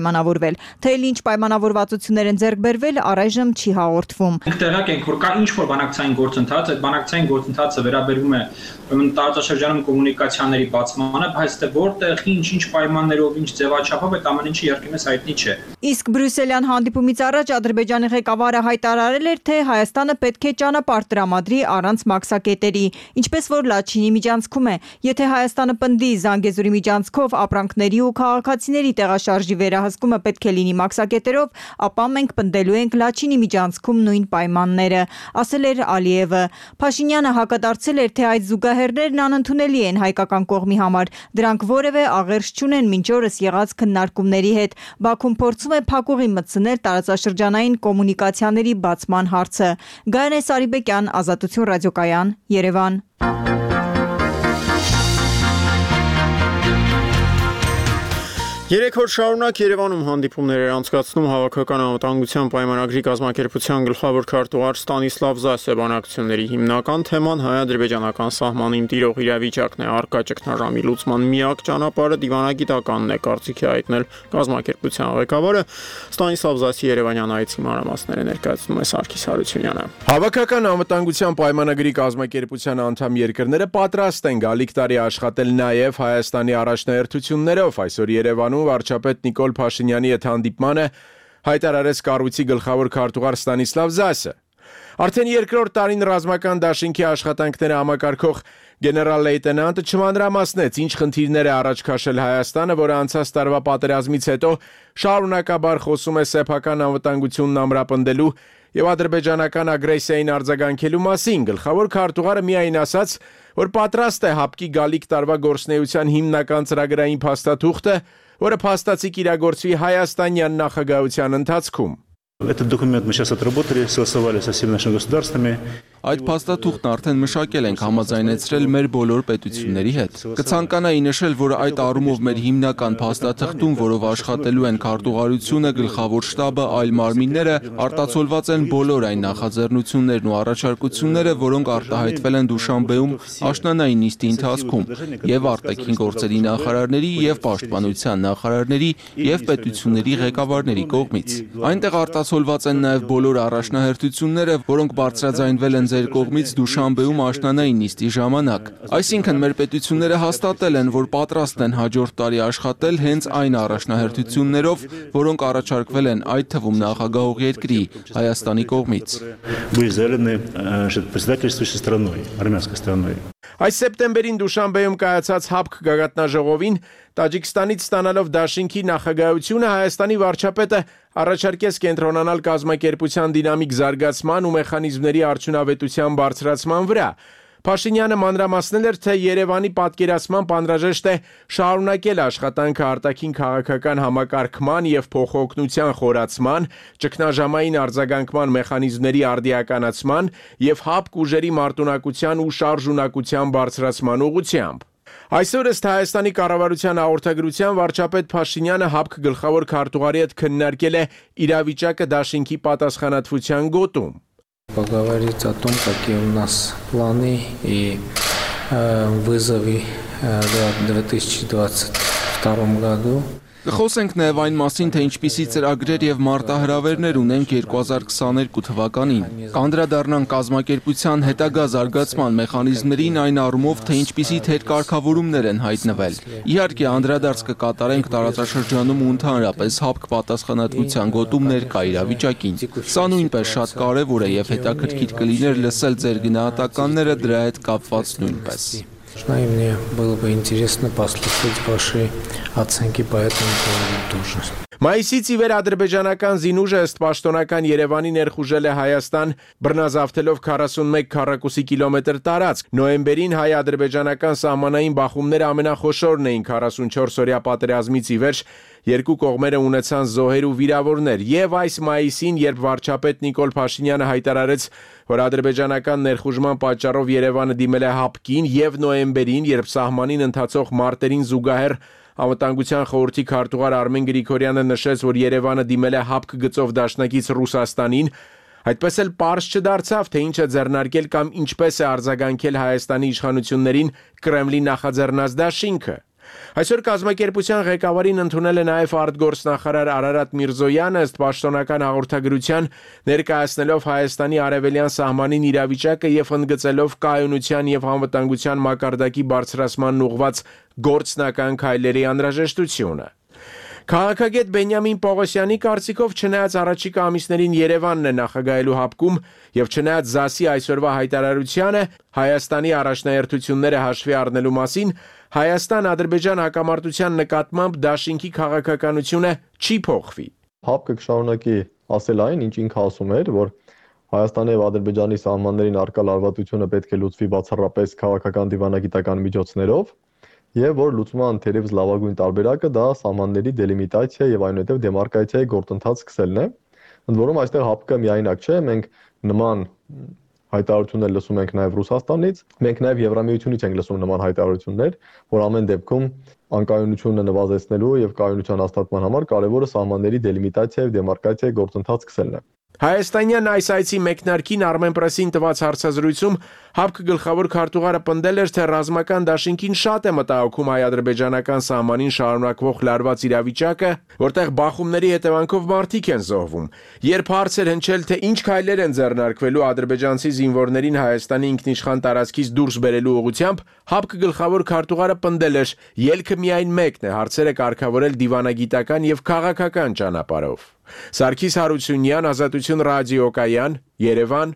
կատարել։ Թե ինչ պայմանավորվածություններ են ձեռք բերվել, առայժմ չի հաղորդվում։ Տեղյակ ենք, որ կա ինչ-որ բանակցային գործընթաց, այդ բանակցային գործընթացը վերաբերում է տարածաշրջանում կոմունիկացիաների բացմանը, բայց թե որտեղ ինչ-ինչ պայմաններով, ինչ ձևաչափով այդ ամեն ինչը երկիմես հայտնի չէ։ Իսկ բրյուսելյան հանդիպումից առաջ Ադրբեջանի ղեկավարը հայտարարել էր, թե Հայաստանը պետք է ճանապարհ տրամադրի առանց մաքսակետերի, ինչպես որ Լաչինի միջանցքում է։ Եթե Հայաստանը պնդի Զանգեզուրի միջանցքով ապրանքների ու քաղաքացիների տեղաշարժի վերահսկումը պետք է լինի մաքսակետերով, ապա մենք պնդելու ենք Լաչինի միջանցքում նույն պայմանները, ասել էր Ալիևը։ Փաշինյանը հակադարձել էր, թե այդ զուգահեռներն անընդունելի են հայկական կողմի համար, դրանք որևէ աղերս չունեն մինչ օրս եղած քննարկումների հետ։ Բաքուն փորձում է փակուղի մտցնել տարածաշրջանային կոմունիկացիաների բացման հարցը։ Գայանե Սարիբեկյան, Ազատություն ռադիոկայան, Երևան։ Երեք օր շարունակ Երևանում հանդիպումներ էր անցկացնում Հավաքական անվտանգության պայմանագրի կազմակերպության գլխավոր քարտուղար Ստանիսլավ Զասը։ Բանակցությունների հիմնական թեման հայ-ադրբեջանական սահմանին տիրող իրավիճակն է, առկա ճգնաժամի լուծման միակ ճանապարհը դիվանագիտականն է, կարծիքի հայտնել կազմակերպության ղեկավարը։ Ստանիսլավ Զասի երևանյան այցի մանրամասները ներկայացնում է Սարգիս Հարությունյանը։ Հավաքական անվտանգության պայմանագրի կազմակերպության անդամ երկրները պատրաստ են գալիք տարի աշխատել նաև Հայաստանի առաջնահերթություններով։ Այսօր Երևանում վարչապետ Նիկոլ Փաշինյանի հետ հանդիպմանը հայտարարեց կառույցի գլխավոր քարտուղար Ստանիսլավ Զասը։ Արդեն երկրորդ տարին ռազմական դաշինքի աշխատանքները համակարգող գեներալ-լեյտենանտը չմանրամասնեց, ինչ խնդիրներ է առաջ քաշել Հայաստանը, որը անցած տարվա պատերազմից հետո շարունակաբար խոսում է սեփական անվտանգությունն ամրապնդելու եւ ադրբեջանական ագրեսիային արձագանքելու մասին։ Գլխավոր քարտուղարը միայն ասաց, որ պատրաստ է հապկի գալիք տարվա գործնեության հիմնական ծրագրային փաստաթուղթը, որը փաստացի կիրագործվի հայաստանյան նախագահության ընթացքում։ Этот документ мы сейчас отработали, согласовали со всеми нашими государствами. Այդ փաստաթուղթն արդեն մշակել ենք համաձայնեցրել մեր բոլոր պետությունների հետ։ Կցանկանայի նշել, որ այդ առումով մեր հիմնական փաստաթղթում, որով աշխատելու են քարտուղարությունը, գլխավոր շտաբը, այլ մարմինները, արտացոլված են բոլոր այն նախաձեռնություններն ու առաջարկությունները, որոնք արտահայտվել են Դուշանբեում աշնանային նիստի ընթացքում, եւ արտաքին գործերի նախարարների եւ պաշտպանության նախարարների եւ պետությունների ղեկավարների կողմից։ Այնտեղ արտացոլված են նաեւ բոլոր առաջնահերթությունները, որոնք բարձրաձայնվել են ձեր կողմից Դուշանբեում աշնանային նիստի ժամանակ։ Այսինքն մեր պետությունները հաստատել են, որ պատրաստ են հաջորդ տարի աշխատել հենց այն առաջնահերթություններով, որոնք առաջարկվել են այդ թվում նախագահող երկրի Հայաստանի կողմից։ Այս սեպտեմբերին Դուշանբեում կայացած ՀԱՊԿ գագաթնաժողովին Տաջիկստանից ստանալով դաշինքի նախագահությունը Հայաստանի վարչապետը առաջարկեց կենտրոնանալ կազմակերպության դինամիկ զարգացման ու մեխանիզմների արդյունավետության բարձրացման վրա։ Փաշինյանը մանրամասնել էր, թե Երևանի պատկերացմամբ անհրաժեշտ է շարունակել աշխատանքը արտաքին քաղաքական համակարգման եւ փոխօգնության խորացման, ճգնաժամային արձագանքման մեխանիզմների արդիականացման եւ ՀԱՊԿ ուժերի մարտունակության ու շարժունակության բարձրացման ուղղությամբ։ Այսօր ըստ Հայաստանի կառավարության հաղորդագրության վարչապետ Փաշինյանը ՀԱՊԿ գլխավոր քարտուղարի հետ քննարկել է ирավիճակը դաշինքի պատասխանատվության գոտում։ Поговорить о том, какие у нас планы и э, вызовы э, в две тысячи двадцать втором году. Կխոսենք նաև այն մասին, թե ինչպիսի ծրագրեր եւ մարտահրավերներ ունենք երկու հազար քսաներկու թվականին։ Կանդրադառնանք կազմակերպության հետագա զարգացման մեխանիզմներին այն առումով, թե ինչպիսի թերկարգավորումներ են հայտնվել։ Իհարկե, անդրադարձ կկատարենք տարածաշրջանում ու ընդհանրապես ՀԱՊԿ պատասխանատվության գոտում ներկա իրավիճակին։ Սա նույնպես շատ կարևոր է եւ հետաքրքիր կլիներ լսել ձեր գնահատականները դրա հետ կապված նույնպես։ И мне было бы интересно послушать ваши оценки по этому поводу тоже. Մայիսից ի վեր ադրբեջանական զինուժը ըստ պաշտոնական Երևանի ներխուժել է Հայաստան, բռնազավթելով քառասունմեկ քառակուսի կիլոմետր տարածք։ Նոյեմբերին հայ-ադրբեջանական սահմանային բախումները ամենախոշորն էին քառասունչորս օրյա պատերազմից ի վեր, երկու կողմերը ունեցան զոհեր ու վիրավորներ, եւ այս մայիսին, երբ վարչապետ Նիկոլ Փաշինյանը հայտարարեց, որ ադրբեջանական ներխուժման պատճառով Երևանը դիմել է ՀԱՊԿ-ին, եւ նոյեմբերին, երբ սահմանին ընթացող մարտերին զուգահեռ Անվտանգության խորհրդի քարտուղար Արմեն Գրիգորյանը նշեց, որ Երևանը դիմել է ՀԱՊԿ գծով դաշնակից Ռուսաստանին, այդպես էլ պարզ չդարձավ, թե ինչ է ձեռնարկել կամ ինչպես է արձագանքել Հայաստանի իշխանություններին Կրեմլի նախաձեռնած դաշինքը։ Այսօր կազմակերպության ղեկավարին ընդունել է նաև արտգործնախարար Արարատ Միրզոյանը, ըստ պաշտոնական հաղորդագրության ներկայացնելով Հայաստանի արևելյան սահմանին իրավիճակը եւ ընդգծելով կայունության եւ անվտանգության մակարդակի բարձրացմանն ուղղված գործնական քայլերի անհրաժեշտությունը։ Քաղաքագետ Բենյամին Պողոսյանի կարծիքով չնայած առաջիկա ամիսներին Երևանն է նախագահելու հապկում եւ չնայած ԶԱՍ-ի այսօրվա հայտարարությանը Հայաստանի առաջնահերթությունները հաշվի առնելու մասին, Հայաստան-Ադրբեջան հակամարտության նկատմամբ դաշինքի քաղաքականությունը չի փոխվի։ Հապկը կշարունակի ասել այն, ինչ ինքը ասում էր, որ Հայաստանի եւ Ադրբեջանի սահմաններին արկա լարվածությունը պետք է լուծվի բացառապես քաղաքական դիվանագիտական միջոցներով, եւ որ լուծման թերևս լավագույն տարբերակը դա սահմանների դելիմիտացիա եւ այնուհետեւ դեմարկացիայի գործընթաց սկսելն է։ Ընդ որում այստեղ հապկը միայնակ չէ, մենք նման հայտարարություններ լսում ենք նաեւ Ռուսաստանից, մենք նաեւ Եվրամիությունից ենք լսում նման հայտարարություններ, որ ամեն դեպքում անկայունությունը նվազեցնելու եւ կայունության հաստատման համար կարեւորը սահմանների դելիմիտացիա եւ դեմարկացիայի գործընթաց սկսելն է։ Հայաստանյան այս այցի մեկնարկին Armenpress-ին տված հարցազրույցում հապկը գլխավոր քարտուղարը պնդել էր, թե ռազմական դաշինքին շատ է մտահոգում հայ-ադրբեջանական սահմանին շարունակվող լարված իրավիճակը, որտեղ բախումների հետևանքով մարդիկ են զոհվում։ Երբ հարց էր հնչել, թե ինչ քայլեր են ձեռնարկվելու ադրբեջանցի զինվորներին Հայաստանի ինքնիշխան տարածքից դուրս բերելու ուղղությամբ, հապկը գլխավոր քարտուղարը պնդել էր, ելքը միայն մեկն է, հարցերը կարգավորել դիվանագիտական եւ քաղաքական ճանապարհով։ Սարգիս Հարությունյան, Ազատություն ռադիոկայան, Երևան։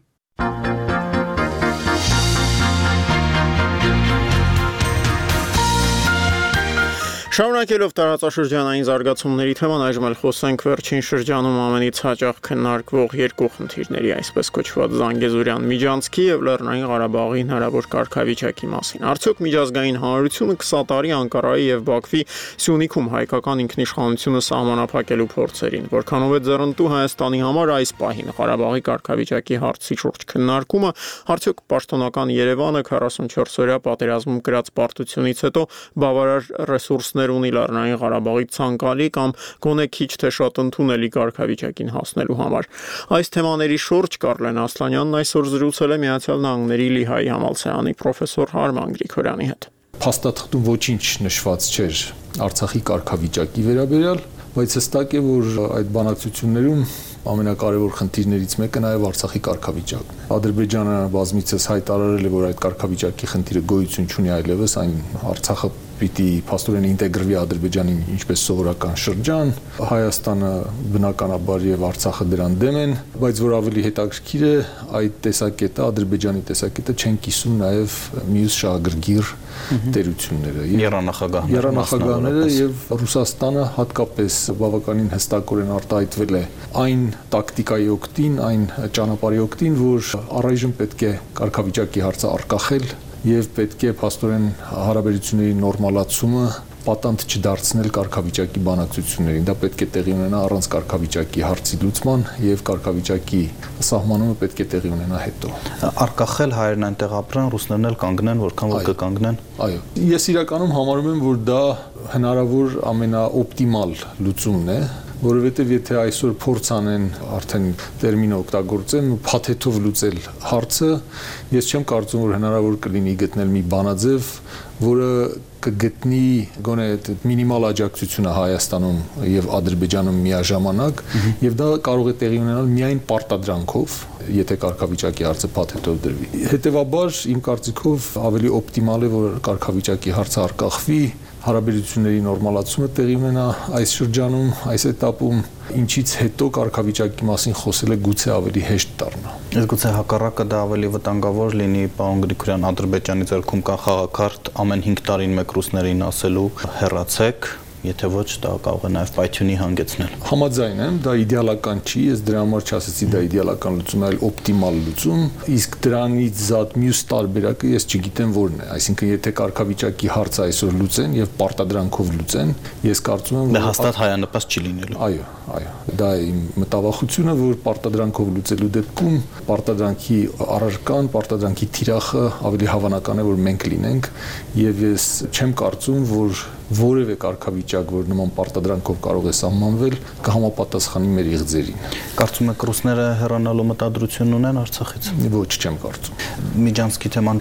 Շարունակելով տարածաշրջանային զարգացումների թեման, այժմ էլ խոսենք վերջին շրջանում ամենից հաճախ քննարկվող երկու խնդիրների, այսպես կոչված Զանգեզուրյան միջանցքի եւ Լեռնային Ղարաբաղի հնարավոր կարգավիճակի մասին։ Արդյոք միջազգային հանրությունը կսատարի Անկարայի եւ Բաքվի Սյունիքում հայկական ինքնիշխանությունը սահմանափակելու փորձերին, որքանով է ձեռնտու Հայաստանի համար այս պահին Ղարաբաղի կարգավիճակի հարցի շուրջ քննարկումը, արդյոք պաշտոնական Երևանը քառասունչորս օրյա պատերազմում կրած պարտությունից հետո բավարար ռեսուրսներ ունի Լեռնային Ղարաբաղի ցանկալի կամ գոնե քիչ թե շատ ընդունելի կարգավիճակին հասնելու համար։ Այս թեմաների շուրջ Կարլեն Ասլանյանն այսօր զրուցել է Միացյալ Նահանգների Լիհայի համալսարանի պրոֆեսոր Հարման Գրիգորյանի հետ։ Փաստաթղթում ոչինչ նշված չէր Արցախի կարգավիճակի վերաբերյալ, բայց հստակ է, որ այդ բանակցություններում ամենակարևոր խնդիրներից մեկը նաև Արցախի կարգավիճակն է։ Ադրբեջանը բազմիցս հայտարարել է, որ այդ կարգավիճակի խնդիրը գոյություն չունի այլևս, այն Արցախը պիտի փաստորեն ինտեգրվի Ադրբեջանին ինչպես սովորական շրջան, Հայաստանը բնականաբար եւ Արցախը դրան դեմ են, բայց որ ավելի հետաքրքիր է, այդ տեսակետը, Ադրբեջանի տեսակետը չեն կիսում նաեւ մյուս շահագրգիռ տերությունները, երանախագահները, երանախագահները եւ Ռուսաստանը հատկապես բավականին հստակորեն արտահայտվել է այն տակտիկայի օգտին, այն ճանապարհի օգտին, որ առայժմ պետք է կարգավիճակի հարցը արկախել եւ պետք է փաստորեն հարաբերությունների նորմալացումը պատանդ չդարձնել կարգավիճակի բանակցություններին։ Դա պետք է տեղի ունենա առանց կարգավիճակի հարցի լուծման եւ կարգավիճակի սահմանումը պետք է տեղի ունենա հետո։ Արկախել հայերն այնտեղ ապրեն, ռուսներն էլ կանգնեն, որքան որ կկանգնեն։ Այո։ Ես իրականում համարում եմ, որ դա հնարավոր ամենաօպտիմալ լուծումն է, որովհետև եթե այսօր փորձ անեն արդեն տերմինը օգտագործեմ փաթեթով լուծել հարցը, ես չեմ կարծում, որ հնարավոր կլինի գտնել մի բանաձև, որը կգտնի գոնե մինիմալ աջակցությունը Հայաստանում եւ Ադրբեջանում միաժամանակ, եւ դա կարող է տեղի ունենալ միայն պարտադրանքով, եթե կարգավիճակի հարցը փաթեթով դրվի։ Հետևաբար, իմ կարծիքով ավելի օպտիմալ է, որ կարգավիճակի հարցը արկախվի, հարաբերությունների նորմալացումը տեղի ունենա այս շրջանում, այս этаպում, ինչից հետո կարգավիճակի մասին խոսելը գուցե ավելի հեշտ դառնա։ Իսկ գուցե հակառակը դա ավելի վտանգավոր լինի, պարոն Գրիգորյան, Ադրբեջանի ձեռքում կա խաղակարգ ամեն հինգ տարին մեկ ռուսներին ասելու հեռացեք, եթե ոչ դա կարող է նաև պայթյունի հանգեցնել։ Համաձայն եմ, դա իդեալական չի, ես դրա համար չասեցի դա իդեալական լուծում է, այլ օպտիմալ լուծում, իսկ դրանից զատ մյուս տարբերակը ես չգիտեմ որն է, այսինքն եթե կարգավիճակի հարցը այսօր լուծեն եւ պարտադրանքով լուծեն, ես կարծում եմ, որ դա հաստատ հայանպաստ չի լինելու։ Այո, այո, դա իմ մտավախությունը, որ պարտադրանքով լուծելու դեպքում պարտադրանքի առարկան, պարտադրանքի թիրախը ավելի հավանական է, որ մենք լինենք, եւ ես չեմ կարծում, որ որևէ կարգավիճակ, որ նման պարտադրանքով կարող է սահմանվել, կհամապատասխանի մեր իղձերին։ Կարծում եք ռուսները հեռանալու մտադրություն ունեն Արցախից։ Ոչ, չեմ կարծում։ Միջանցքի թեման ճիշտ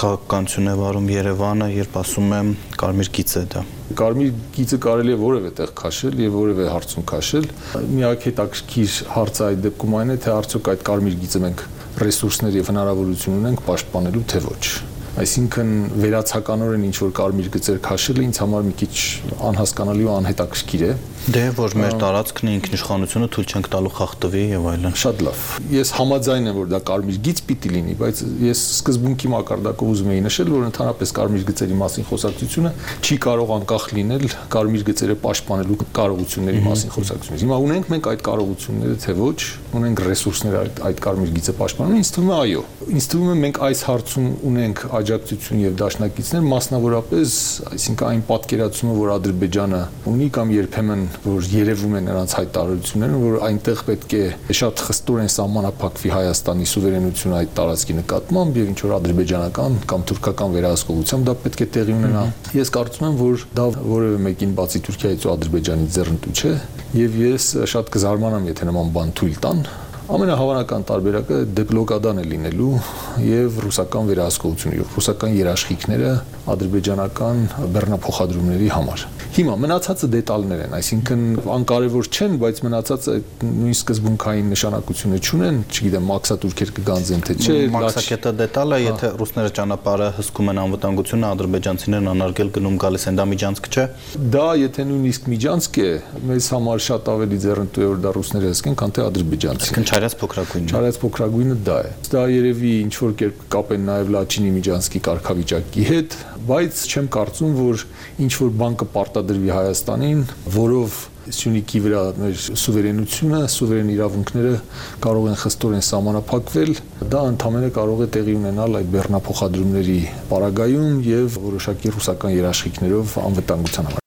քաղաքականություն է վարում Երևանը, երբ ասում եմ կարմիր գիծ է դա։ Կարմիր գիծը կարելի է որևէ տեղ քաշել եւ որևէ հարցում քաշել։ Միակ հետաքրքիր հարցը այդ դեպքում այն է, թե արդյոք այդ կարմիր գիծը մենք ռեսուրսներ եւ հնարավորություն ունենք պաշտպանելու թե ոչ։ Այսինքն վերացականորեն ինչ որ կարմիր գծեր քաշելը ինձ համար մի քիչ անհասկանալի ու անհետաքրքիր է։ Դե որ մեր տարածքն է ինքնիշխանությունը թույլ չենք տալու խախտվի եւ այլն։ Շատ լավ։ Ես համաձայն եմ, որ դա կարմիր գիծ պիտի լինի, բայց ես սկզբունքի մակարդակով ուզում եի նշել, որ ընդհանրապես կարմիր գծերի մասին խոսակցությունը չի կարող անկախ լինել կարմիր գծերը պաշտպանելու կարողությունների մասին խոսակցությունից։ Հիմա ունենք մենք այդ կարողությունները թե ոչ, ունենք ռեսուրսներ այդ այդ կարմիր գիծը պաշտպանելու, ինձ թվում է այո։ Ինձ թվում է մենք այս հարցում ունենք աջակցություն եւ դաշնակիցներ, մասնավորապես, այսինքն այն պատկերացումը, որ Ադրբեջանը ունի կամ երբեմն որ երևում է նրանց հայտարարությունները, որ այնտեղ պետք է շատ խստորեն սահմանափակվի Հայաստանի սուվերենությունը այդ տարածքի նկատմամբ եւ ինչ որ ադրբեջանական կամ թուրքական վերահսկողությամբ դա պետք է տեղի ունենա։ Ես կարծում եմ, որ դա որևէ մեկին բացի Թուրքիայից ու Ադրբեջանից ձեռնտու չէ եւ ես շատ կզարմանամ, եթե նման բան թույլ տան։ Ամենահավանական տարբերակը դեպլոկադան է լինելու եւ ռուսական վերահսկողությունը եւ ռուսական երաշխիքները ադրբեջանական բեռնափոխադրումների համար։ Հիմա մնացածը դետալներ են, այսինքն անկարևոր չեն, բայց մնացածը նույն սկզբունքային նշանակությունը չունեն, չգիտեմ, մաքսատուրքեր կգանձեն թե չէ։ Մաքսակետը դետալ է, եթե ռուսները ճանապարհը հսկում են անվտանգությունը, ադրբեջանցիներն անարգել գնում գալիս են, դա միջանցք չէ։ Դա եթե նույնիսկ միջանցք է, մեզ համար շատ ավելի ձեռնտու է որ դա ռուսները հսկեն, քան թե ադրբեջանցիները։ Չարած փոքրագույնը։ Չարած փոքրագույնը դա է։ Դա երևի ինչ որ կերպ կապեն նաև Լաչինի միջանցքի կարգավիճակի հետ, բայց չեմ կարծում, որ ինչ որ բան կպարտադրվի Հայաստանին, որով Սյունիքի վրա մեր սուվերենությունը, սուվերեն իրավունքները կարող են խստորեն սահմանափակվել, դա ընդհանրապես կարող է տեղի ունենալ այդ բեռնափոխադրումների պարագայում եւ որոշակի ռուսական երաշխիքներով անվտանգության համար։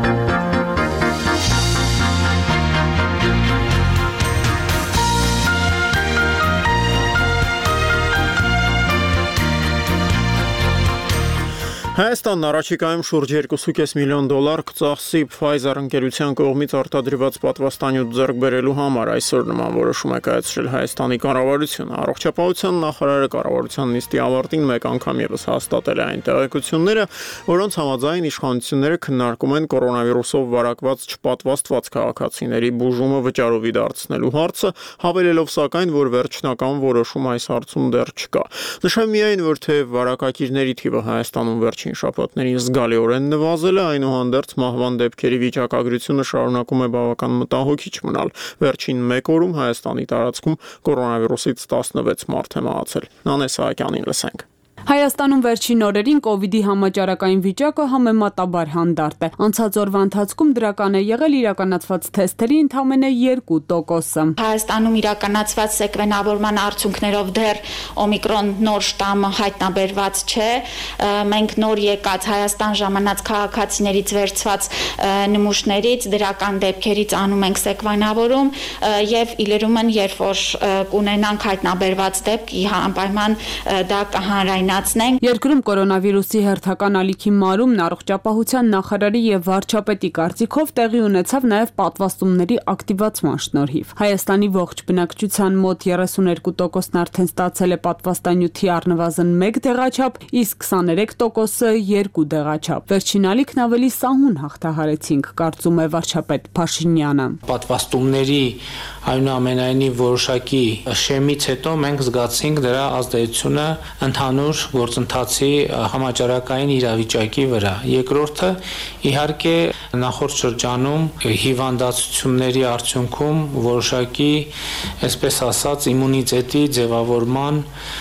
Հայաստանն առաջիկայում շուրջ երկու կόμμα պենս միլիոն դոլար կծախսի Pfizer ընկերության կողմից արտադրված պատվաստանյութ ձեռք բերելու համար, այսօր նման որոշում է կայացրել Հայաստանի կառավարությունը։ Առողջապահության նախարարը կառավարության նիստի ավարտին մեկ անգամ ևս հաստատել է այն տեղեկությունները, որոնց համաձայն իշխանությունները քննարկում են կորոնավիրուսով վարակված չպատվաստված քաղաքացիների բուժումը վճարովի դարձնելու հարցը, հավելելով սակայն, որ վերջնական որոշում այս հարցում դեռ չկա։ Նշեմ միայն, որ թե վարակակիրների թիվը Հայաստանում վերջին շաբաթներին զգալիորեն նվազել է, այնուհանդերձ մահվան դեպքերի վիճակագրությունը շարունակում է բավական մտահոգիչ մնալ։ Վերջին մեկ օրում Հայաստանի տարածքում կորոնավիրուսից տասնվեց մարդ է մահացել։ Նանե Սահակյանին լսենք։ Հայաստանում վերջին օրերին կովիդի համաճարակային վիճակը համեմատաբար հանդարտ է։ Անցած օրվա ընթացքում դրական է եղել իրականացված թեստերի ընդամենը երկու տոկոսը։ Հայաստանում իրականացված սեկվենավորման արդյունքներով դեռ օմիկրոն նոր շտամը հայտնաբերված չէ։ Մենք նոր եկած Հայաստան ժամանած քաղաքացիներից վերցված նմուշներից դրական դեպքերից անում ենք սեկվենավորում եւ իլերումն երբ որ կունենանք հայտնաբերված դեպք, անպայման դա կհանրայնանա Երկրում կորոնավիրուսի հերթական ալիքի մարումն առողջապահության նախարարի եւ վարչապետի կարծիքով տեղի ունեցավ նաեւ պատվաստումների ակտիվացման շնորհիվ։ Հայաստանի ողջ բնակչության մոտ երեսուներկու տոկոսն արդեն ստացել է պատվաստանյութի առնվազն մեկ դեղաչափ, իսկ քսաներեք տոկոսը երկու դեղաչափ։ Վերջին ալիքն ավելի սահուն հաղթահարեցինք, կարծում է վարչապետ Փաշինյանը։ Պատվաստումների այնուամենայնիվ որոշակի շեմից հետո մենք զգացինք դրա ազդեցությունը ընդհանուր գործընթացի համաճարակային իրավիճակի վրա։ Երկրորդը իհարկե նախորդ շրջանում հիվանդացությունների արդյունքում որոշակի, այսպես ասած, իմունիտետի ձևավորման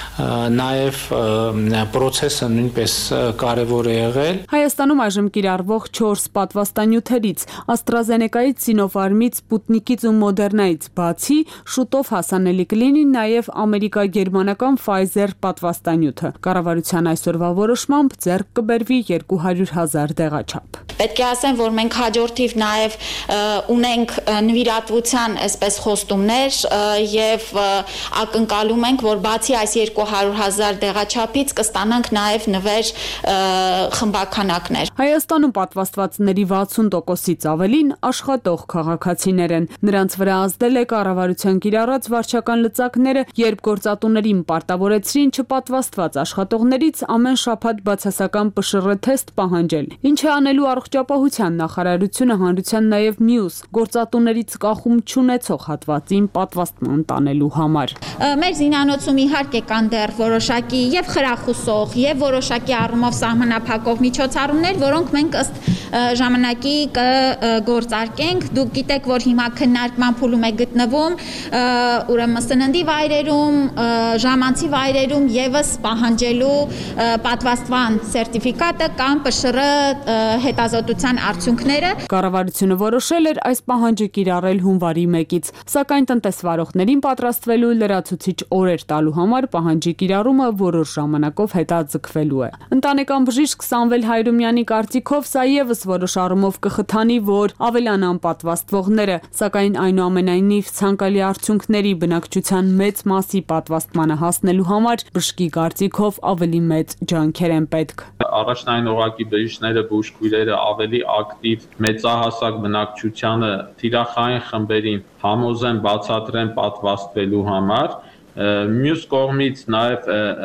նաև process-ը նույնպես կարևոր է եղել։ Հայաստանում այժմ կիրառվող չորս պատվաստանյութերից AstraZeneca-ից, Sinopharm-ից, Sputnik-ից ու Moderna-ից բացի շուտով հասանելի կլինի նաև ամերիկա-գերմանական Pfizer պատվաստանյութը։ Կառավարության այսօրվա որոշմամբ ձեռք կբերվի երկու հարյուր հազար դեղաչափ։ Պետք է ասեմ, որ մենք հաջորդիվ նաև ունենք նվիրատվության այսպես խոստումներ եւ ակնկալում ենք, որ բացի այս երկու հարյուր հազար դեղաչափից կստանանք նաև նվեր խմբականակներ։ Հայաստանում պատվաստվածների վաթսուն տոկոսից ավելին աշխատող քաղաքացիներ են։ Նրանց վրա ազդել է կառավարության կիրառած վարչական լծակները, երբ գործատուներին պարտավորեցրին չպատվաստված աշխատողներից ամեն շաբաթ բացասական Պ Շ Ռ թեստ պահանջել։ Ինչ է անելու առողջապահության նախարարությունը հանրության նաև մյուս գործատուներից կախում չունեցող հատվածին պատվաստման տանելու համար։ Մեր զինանոցում իհարկե կան դեռ որոշակի եւ խրախուսող եւ որոշակի առումով սահմանափակող միջոցառումներ, որոնք մենք ըստ ժամանակի կգործարկենք։ Դուք գիտեք, որ հիմա քննարկման փուլում է գտնվում ուրեմն սննդի վայրերում, ժամանցի վայրերում եւս պահանջելու պատվաստման սերտիֆիկատը կամ Պ Շ Ռ հետազոտության արդյունքները։ Կառավարությունը որոշել էր այս պահանջը կիրառել հունվարի մեկից, սակայն տնտեսվարողներին պատրաստվելու լրացուցիչ օրեր տալու համար պահանջի կիրառումը որոշ ժամանակով հետաձգվելու է։ Ընտանեկան բժիշկ Սամվել Հայրումյանի կարծիքով սա եւս որոշ առումով կխթանի, որ ավելանան պատվաստվողները, սակայն այնուամենայնիվ ցանկալի արդյունքների բնակչության մեծ մասի պատվաստմանը հասնելու համար բժշկի կարծիքով ավելի մեծ ջանքեր են պետք։ Առաջնային օղակի բժիշկները, բուժքույրերը ավելի ակտիվ մեծահասակ բնակչությանը թիրախային խմբերին համոզեն բացատրեն պատվաստվելու համար։ Մյուս կողմից նաև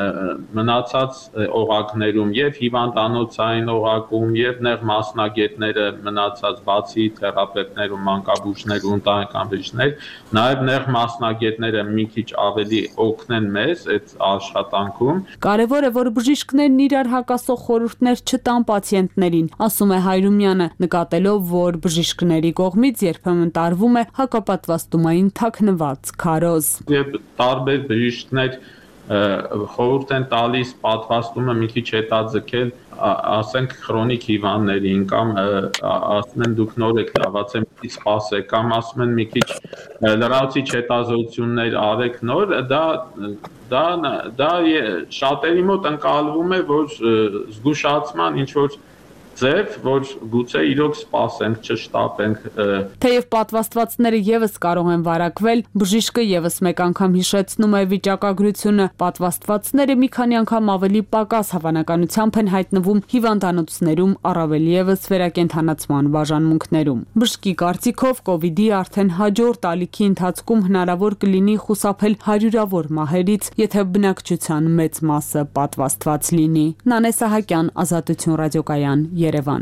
մնացած օղակներում եւ հիվանդանոցային օղակում եւ նեղ մասնագետները մնացած բացի թերապևտներում, մանկաբույժներում, ընտանեկան բժիշկներ, նաև նեղ մասնագետները մի քիչ ավելի օգնեն մեզ այդ աշխատանքում։ Կարևոր է, որ բժիշկներն իրար հակասող խորհուրդներ չտան պացիենտներին, ասում է Հայրումյանը, նկատելով, որ բժիշկների կողմից երբեմն տարվում է հակապատվաստումային թաքնված քարոզ։ Եվ տարբեր բժիշկներ խորհուրդ են տալիս պատվաստումը մի քիչ հետաձգել, ասենք քրոնիկ հիվանդներին կամ ասում են դուք նոր եք լավացել, մի քիչ սպասեք կամ ասում են մի քիչ լրացուցիչ հետազոտություններ արեք նոր, դա դա դա շատերի մոտ ընկալվում է, որ զգուշացման ինչ որ ձև, որ գուցե իրոք սպասենք, չշտապենք։ Թեև պատվաստվածները եւս կարող են վարակվել, բժիշկը եւս մեկ անգամ հիշեցնում է վիճակագրությունը, պատվաստվածները մի քանի անգամ ավելի պակաս հավանականությամբ են հայտնվում հիվանդանոցներում, առավել եւս վերակենդանացման բաժանմունքներում։ Բժշկի կարծիքով կոവിഡ്ի արդեն հաջորդ ալիքի ընթացքում հնարավոր կլինի խուսափել հարյուրավոր մահերից, եթե բնակչության մեծ մասը պատվաստված լինի։ Նանե Սահակյան, Ազատություն ռադիոկայան, Երևան։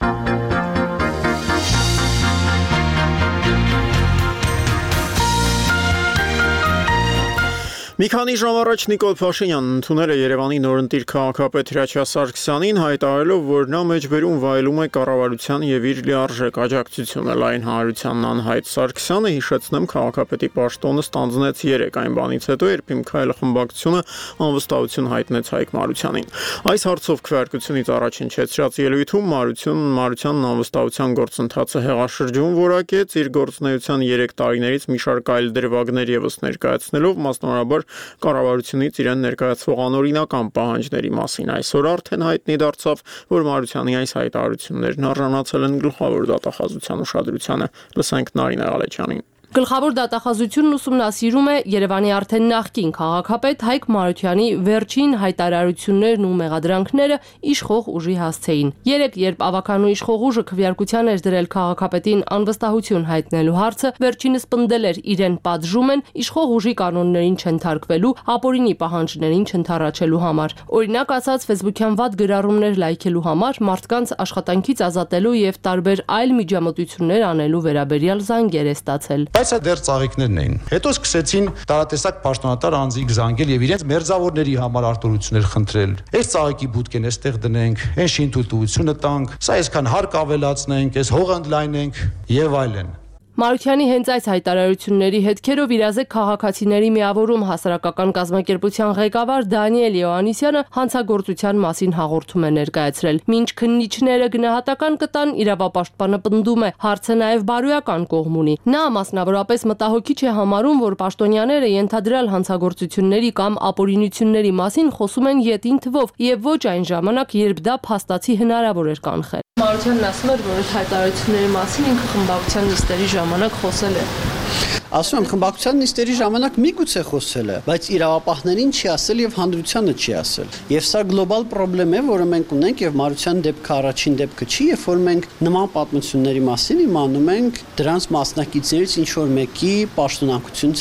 Մի քանի ժամ առաջ Նիկոլ Փաշինյանն ընդունել է Երևանի նորընտիր քաղաքապետ Հրաչյա Սարգսյանին, հայտարարելով, որ նա մեջբերում վայելում է կառավարության եւ իր լիարժեք աջակցությունը լայն հանրությանն անհայտ Սարգսյանը, հիշեցնեմ, քաղաքապետի պաշտոնը ստանձնեց երեք այն բանից հետո, երբ Իմքայել խմբակցությունը անվստահություն հայտնեց Հայկ Մարությանին։ Այս հարցով քվեարկությունից առաջ հնչեցրած ելույթում Մարությանն Մարությանն անվստահության գործընթացը հեղաշրջում որակեց, իր գործունեության երեք տարիներից մի շարք այլ դրվագներ եւս ներկայացնելով, մասնավորաբար կառավարությունից իրեն ներկայացվող անօրինական պահանջների մասին։ Այսօր արդեն հայտնի դարձավ, որ Մարությանի այս հայտարարություններն արժանացել են գլխավոր դատախազության ուշադրությանը։ Լսենք Նարինե Ղալեչյանին։ Գլխավոր դատախազությունն ուսումնասիրում է Երևանի արդեն նախկին քաղաքապետ Հայկ Մարությանի վերջին հայտարարություններն ու մեղադրանքները իշխող ուժի հասցեին։ Երեք, երբ ավականու իշխող ուժը քվեարկության էր դրել քաղաքապետին անվստահություն հայտնելու հարցը, վերջինս պնդել էր իրեն պատժում են իշխող ուժի կանոններին չընթարկվելու, ապօրինի պահանջներին չընթառաջելու համար։ Օրինակ ասած, Facebook-յան վատ գրառումներ լայքելու համար, մարդկանց աշխատանքից ազատելու եւ տարբեր այլ միջամտություններ անելու վերաբերյալ զանգեր է ստացել։ Բայց այդ դեռ ծաղիկներն էին։ Հետո սկսեցին տարատեսակ պաշտոնատար անձիկ զանգել եւ իրենց մերձավորների համար արտոնություններ խնդրել։ Այս ծաղիկի բուտկեն էստեղ դնենք, այն շինթույլտվությունը տանք, սա այսքան հարկ ավելացնենք, այս հող ընդլայնենք եւ այլն։ Մարությանի հենց այս հայտարարությունների հետքերով իրազեկ քաղաքացիների միավորում հասարակական կազմակերպության ղեկավար Դանիել Յոհաննիսյանը հանցագործության մասին հաղորդում է ներկայացրել։ Մինչ քննիչները գնահատական կտան, իրավապաշտպանը պնդում է, հարցը նաև բարոյական կողմ ունի։ Նա մասնավորապես մտահոգիչ է համարում, որ պաշտոնյաները ենթադրյալ հանցագործությունների կամ ապօրինությունների մասին խոսում են ետին թվով եւ ոչ այն ժամանակ, երբ դա փաստացի հնարավոր էր կանխել։ Մարությանն ասում էր, որ այդ հայտարարությունների մասին ինքը խմբակցության նիստերի ժամանակ խոսել է։ Ասում եմ, խմբակցության նիստերի ժամանակ միգուցե խոսել է, բայց իրավապահներին չի ասել եւ հանրությանը չի ասել։ Եվ սա գլոբալ խնդրեմ է, որը մենք ունենք եւ Մարության դեպքը առաջին դեպքը չի, երբ որ մենք նման պատմությունների մասին իմանում ենք դրանց մասնակիցներից ինչ որ մեկի պաշտոնակությունից հետո։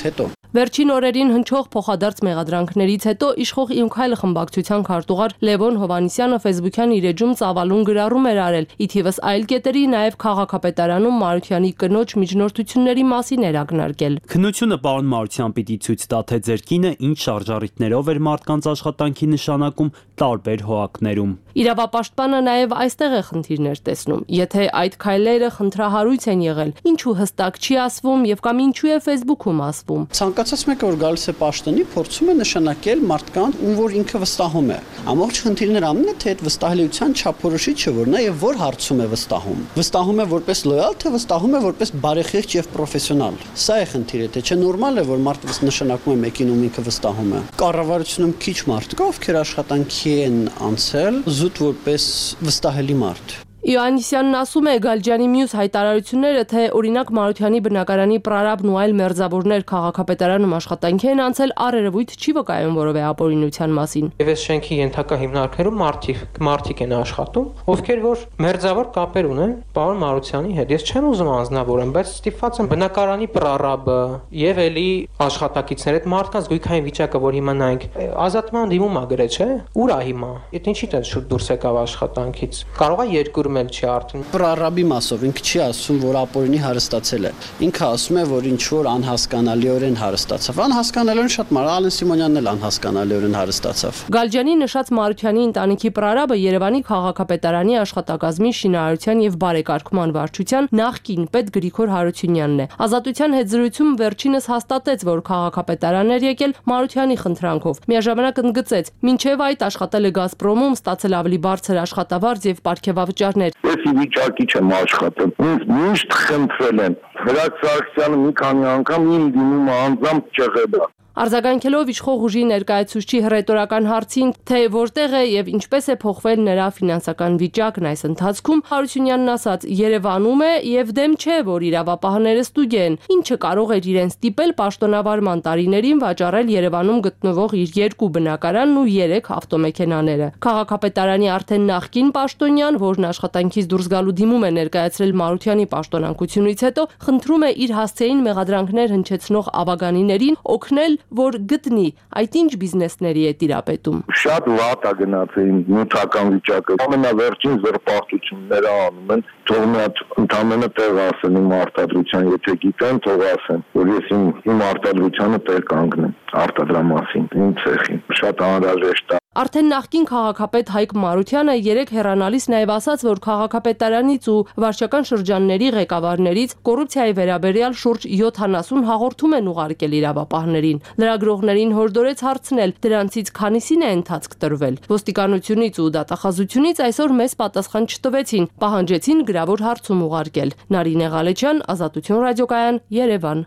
Վերջին օրերին հնչող փոխադարձ մեղադրանքներից հետո իշխող Իմ քայլը խմբակցության քարտուղար Լևոն Հովհաննիսյանը Facebook-յան իր էջում ծավալուն գրառում էր արել, ի թիվս այլ կետերի նաև քաղաքապետարանում Մարությանի կնոջ միջնորդությունների մասին էր ակնարկել։ Քննությունը պարոն Մարության պիտի ցույց տա, թե ձեր կինը ինչ շարժառիթներով էր մարդկանց աշխատանքի նշանակում տարբեր հողակներում։ Իրավապաշտպանը նաև այստեղ է խնդիրներ տեսնում։ Եթե այդ քայլերը խնդրահարույց են եղել, ինչու հստակ չի ասվում եւ կամ ինչու է Facebook-ում ասվում։ Ցանկացած մեկը որ գալիս է պաշտոնի, փորձում է նշանակել մարդկանց, ում որ ինքը վստահում է։ Ամբողջ խնդիրն ամենը թե այդ վստահելիության չափորոշիչը որն է եւ որ հարցում է վստահում։ Վստահում է որպես լոյալ, թե վստահում է որպես բարեխիղճ եւ պրոֆեսիոնալ։ Սա է խնդիրը, թե չէ նորմալ է որ մարդը նշանակում է մեկին ում ինքը վստահում է։ Կառավարությունում քիչ մարդ կա, ովքեր աշխատանքի են անցել զուտ որպես վստահելի մարդ։ Իոաննիսյանն ասում է Գալջյանի մյուս հայտարարությունները, թե օրինակ Մարությանի բնակարանի պրարաբն ու այլ մերձավորներ քաղաքապետարանում աշխատանքի են անցել, առերևույթ չի վկայում որևէ ապօրինության մասին։ Եվ այս շենքի ենթակա հիմնարկներում մարդիկ մարդիկ են աշխատում, ովքեր որ մերձավոր կապեր ունեն պարոն Մարությանի հետ։ Ես չեմ ուզում անձնավորեմ, բայց ստիպված եմ բնակարանի պրարաբը եւ էլի աշխատակիցներ այդ մարդկանց գույքային վիճակը, որ հիմա նայենք, ազատման դիմում ա գրե, չէ՞։ Ուր ա հիմա։ Այդ ինչի՞ տենց շուտ դուրս եկավ աշխատանքից։ Կարող է երկու Պրարաբի մասով ինքը չի ասում, որ ապօրինի հարստացել է։ Ինքը ասում է, որ ինչ որ անհասկանալիորեն հարստացավ։ Անհասկանալիորեն շատ մարդ, Ալեն Սիմոնյանն էլ անհասկանալիորեն հարստացավ։ Գալջյանի նշած Մարությանի ընտանիքի պրարաբը Երևանի քաղաքապետարանի աշխատակազմի շինարարության եւ բարեկարգման վարչության նախկին պետ Գրիգոր Հարությունյանն է։ Ազատության հետ զրույցում վերջինս հաստատեց, որ քաղաքապետարան էր եկել Մարությանի խնդրանքով։ Միաժամանակ ընդգծեց, մինչև այդ աշխատել է Գազպրոմում, ստացել ավելի բարձր աշխատավարձ եւ պարգևավճարներ։ Ես իվիճակի չեմ աշխատել։ Ինձ միշտ խնդրել են։ Հրաչ Սարգսյանը մի քանի անգամ իմ դիմումը անձամբ ճեղել է։ Արձագանքելով իշխող ուժի ներկայացուցչի հռետորական հարցին, թե որտեղ է եւ ինչպես է փոխվել նրա ֆինանսական վիճակն այս ընթացքում, Հարությունյանն ասաց. Երևանում է եւ դեմ չէ, որ իրավապահները ստուգ են, ինչը կարող էր իրեն ստիպել պաշտոնավարման տարիներին վաճառել Երևանում գտնվող իր երկու բնակարանն ու երեք ավտոմեքենաները։ Քաղաքապետարանի արդեն նախկին պաշտոնյան, որն աշխատանքից դուրս գալու դիմում է ներկայացրել Մարությանի պաշտոնակությունից հետո, խնդրում է իր հասցեին մեղադրանքներ հնչեցնող ավագանիներին օգնել, որ գտնի այդ ինչ բիզնեսների է տիրապետում։ Շատ վատ է գնացել նյութական վիճակը։ Ամենավերջին զրպարտությունները անում են, թող մի հատ ընդամենը տեղ ասեն իմ արտադրության, եթե գիտեն, թող ասեն, որ ես իմ իմ արտադրությանը տեղ կանգնեմ արտադրամասին, իմ ցեխին։ Շատ անհրաժեշտ է։ Արդեն նախկին քաղաքապետ Հայկ Մարությանը երեք հեռանալիս նաև ասաց, որ քաղաքապետարանից ու վարչական շրջանների ղեկավարներից կոռուպցիայի վերաբերյալ շուրջ յոթանասուն հաղորդում են ուղարկել իրավապահներին։ Լրագրողներին հորդորեց հարցնել, դրանցից քանիսին է ընթացք տրվել։ Ոստիկանությունից ու դատախազությունից այսօր մեծ պատասխան չտվեցին, պահանջեցին գրավոր հարցում ուղարկել։ Նարինե Ղալեչյան, Ազատություն ռադիոկայան, Երևան։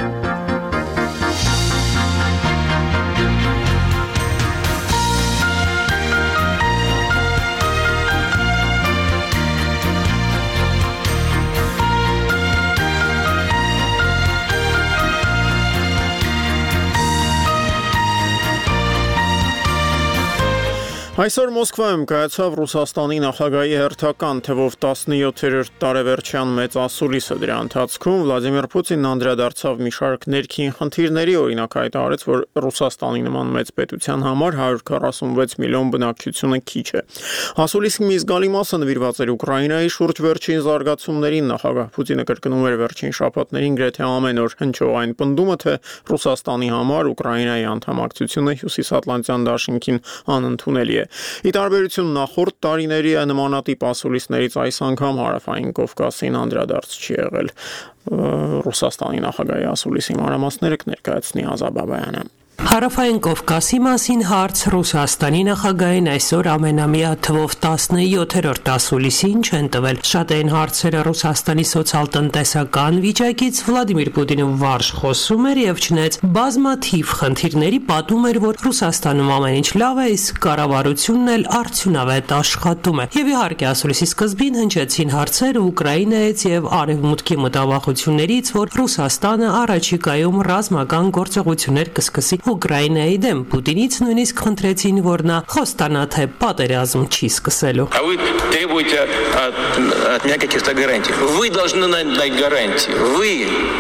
Այսօր Մոսկվայում կայացավ Ռուսաստանի նախագահի հերթական թվով տասնյոթերորդ տարեվերջյան մեծ ասուլիսը։ Դրա ընթացքում Վլադիմիր Պուտինն անդրադարձավ մի շարք ներքին խնդիրների, օրինակ հայտարարեց, որ Ռուսաստանի նման մեծ պետության համար հարյուր քառասունվեց միլիոն բնակչությունը քիչ է։ Ասուլիսի մի զգալի մասը նվիրված էր Ուկրաինայի շուրջ վերջին զարգացումներին։ Նախագահ Պուտինը կրկնում էր վերջին շաբաթներին գրեթե ամեն օր հնչող այն պնդումը, թե Ռուսաստանի համար Ուկրաինայի անդամակցությունը Հյուսիսատլանտյան դաշինքին անընդունելի է։ Ի տարբերություն նախորդ տարիների նմանատիպ ասուլիսներից այս անգամ Հարավային Կովկասին անդրադարձ չի եղել։ Ռուսաստանի նախագահի ասուլիսի մանրամասները կներկայացնի Ազա Բաբայանը։ Հարավային Կովկասի մասին հարց Ռուսաստանի նախագահին այսօր ամենամյա թվով տասնյոթերորդ ասուլիսին չեն տվել։ Շատ էին հարցերը Ռուսաստանի սոցիալ-տնտեսական վիճակից, Վլադիմիր Պուտինը վարժ խոսում էր եւ չնայած բազմաթիվ խնդիրների պատում էր, որ Ռուսաստանում ամեն ինչ լավ է, իսկ կառավարությունն էլ արդյունավետ աշխատում է։ Եվ իհարկե ասուլիսի սկզբին հնչեցին հարցեր Ուկրաինայից եւ արևմուտքի մտավախություններից, որ Ռուսաստանը առաջիկայում ռազմական գործողություններ կսկսի Ուկրաինայի դեմ։ Պուտինից նույնիսկ խնդրեցին, որ նա խոստանա, թե պատերազմ չի սկսելու։ А вы требуете от, от меня каких-то гарантий. Вы должны дать гарантии. Вы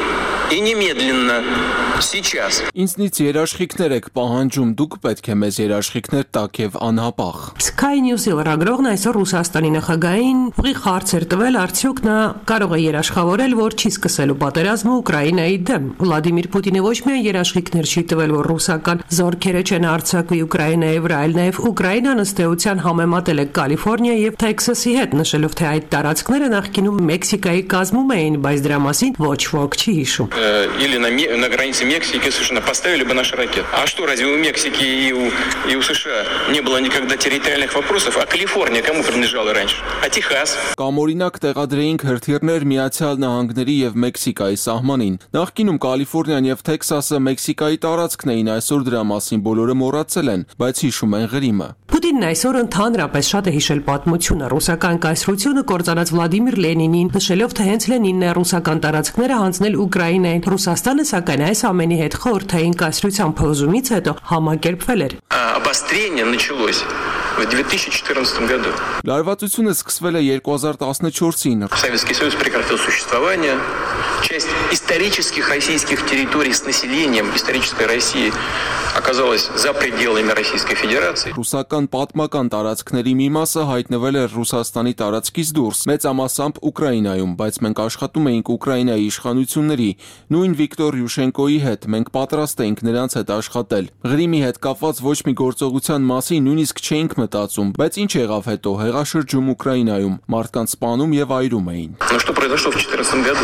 и немедленно, сейчас. Ինձնից երաշխիքներ եք պահանջում, դուք պետք է մեզ երաշխիքներ տաք եւ անհապաղ։ Sky News-ի լրագրողն այսօր Ռուսաստանի նախագահային ուղիղ հարցեր տվել, արդյոք նա կարող է երաշխավորել, որ չի սկսելու պատերազմը Ուկրաինայի դեմ։ Վլադիմիր Պուտինը ոչ միայն երաշխիքներ չի տվել, որ ռուսական զորքերը չեն արձակվի Ուկրաինայի վրա, այլ նաև Ուկրաինան ըստ էության համեմատել է Կալիֆոռնիա եւ Թեքսասի հետ, նշելով, թե այդ տարածքները նախկինում Մեքսիկայի կազմում էին, բայց դրա մասին ոչ ոք չի հիշում։ Или на, на границе Мексики совершенно поставили бы наши ракеты. А что, разве у Мексики и у, и у США не было никогда территориальных вопросов? А Калифорния кому принадлежала раньше? А Техас? Կամ օրինակ տեղադրեինք հրթիռներ Միացյալ Նահանգների եւ Մեքսիկայի սահմանին։ Նախկինում Կալիֆոռնիան եւ Թեքսասը Մեքսիկայի տարածքն էին, այսօր դրա մասին բոլորը մոռացել են, բայց հիշում են Ղրիմը։ Պուտինն այսօր ընդհանրապես շատ է հիշել պատմությունը։ Ռուսական կայսրությունը կործանած Վլադիմիր Լենինին, նշելով, թե հենց Լենինն է ռուսական տարածքները հանձնել Ուկրաինային։ Ռուսաստանը, սակայն, այս ամենի հետ խորհրդային կայսրության փլուզումից հետո համակերպվել էր։ Обострение началось в две тысячи четырнадцатом году. Լարվածությունը սկսվել է երկու հազար տասնչորսին։ Советский Союз прекратил существование. Часть исторических российских территорий с населением исторической России оказалась за пределами Российской Федерации. Ռուսական պատմական տարածքների մի մասը հայտնվել էր Ռուսաստանի տարածքից դուրս, մեծամասամբ Ուկրաինայում, բայց մենք աշխատում էինք Ուկրաինայի իշխանությունների, նույն Վիկտոր Յուշենկոյի հետ, մենք պատրաստ էինք նրանց հետ աշխատել։ Ղրիմի հետ կապված ոչ մի գործողության մասին նույնիսկ չէինք մտածում, բայց ինչ եղավ հետո, հեղաշրջում Ուկրաինայում, մարդկանց սպանում եւ այրում էին։ Но что произошло в две тысячи четырнадцатом году?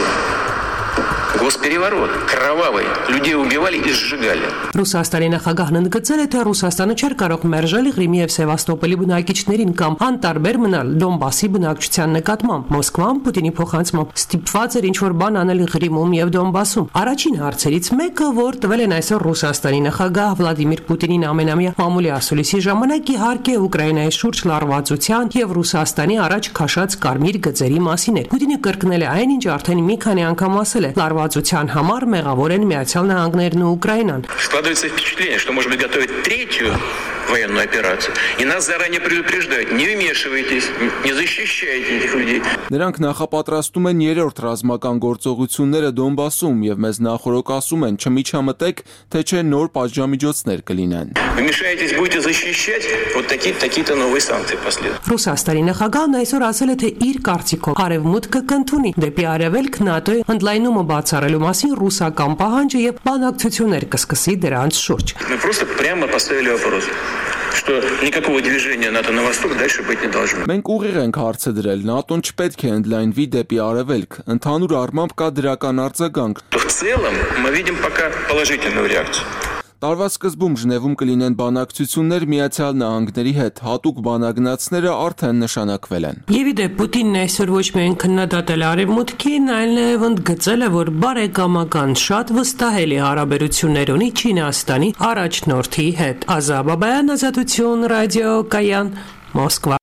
Госпереворот, кровавый, людей убивали и сжигали. Ռուսաստանի նախագահն ընդգծել է, թե Ռուսաստանը չէր կարող մերժել Ղրիմի եւ Սևաստոպոլի բնակիչներին կամ անտարբեր մնալ Դոնբասի բնակչության նկատմամբ։ Մոսկվան Պուտինի փոխանցմամբ ստիպված էր ինչ-որ բան անել Ղրիմում եւ Դոնբասում։ Առաջին հարցերից մեկը, որ տվել են այսօր Ռուսաստանի նախագահ Վլադիմիր Պուտինին ամենամյա մամուլի ասուլիսի ժամանակ, իհարկե Ուկրաինայի շուրջ լարվածության եւ Ռուսաստանի առաջ քաշած կարմիր գծերի մասին էր։ Պուտինը կրկնել է այն, ինչ արդեն մի քանի անգամ ասել է. լարվածության համար մեղավոր են Միացյալ Նահանգներն ու Ուկրաինան։ Складывается впечатление, что может быть готовить третью военную операцию. И нас заранее предупреждают: не вмешивайтесь, не защищайте этих людей. Նրանք նախապատրաստում են երրորդ ռազմական գործողությունները Դոնբասում եւ մեզ նախորոք ասում են՝ չմիջամտեք, թե չէ նոր պատժամիջոցներ կլինեն։ Вмешаетесь, будете защищать, вот такие такие-то новые санкции последуют. Ռուսաստանի նախագահն այսօր ասել է, թե իր կարծիքով Արևմուտքը կընդունի դեպի Արևելք ՆԱՏՕ-ի ընդլայնումը բացառելու մասին ռուսական պահանջը եւ բանակցություններ կսկսի դրանց շուրջ։ Мы просто прямо поставили вопрос, что никакого движения НАТО на восток дальше быть не должно. Մենք ուղիղ ենք հարցը դրել, ՆԱՏՕ-ն չպետք է ընդլայնվի դեպի Արևելք, ընդհանուր առմամբ կա դրական արձագանք։ В целом мы видим пока положительную реакцию. Տարվա սկզբում Ժնևում կլինեն բանակցություններ Միացյալ Նահանգների հետ, հատուկ բանագնացները արդեն նշանակվել են։ Եվ իդեպ Պուտինն այսօր ոչ միայն քննադատել Արևմուտքին, այլ նաև ընդգծել է, որ բարեկամական շատ վստահելի հարաբերություններ ունի Չինաստանի առաջնորդի հետ։ Ազա Բաբայան, Ազատություն, ռադիո Կայան, Մոսկվա։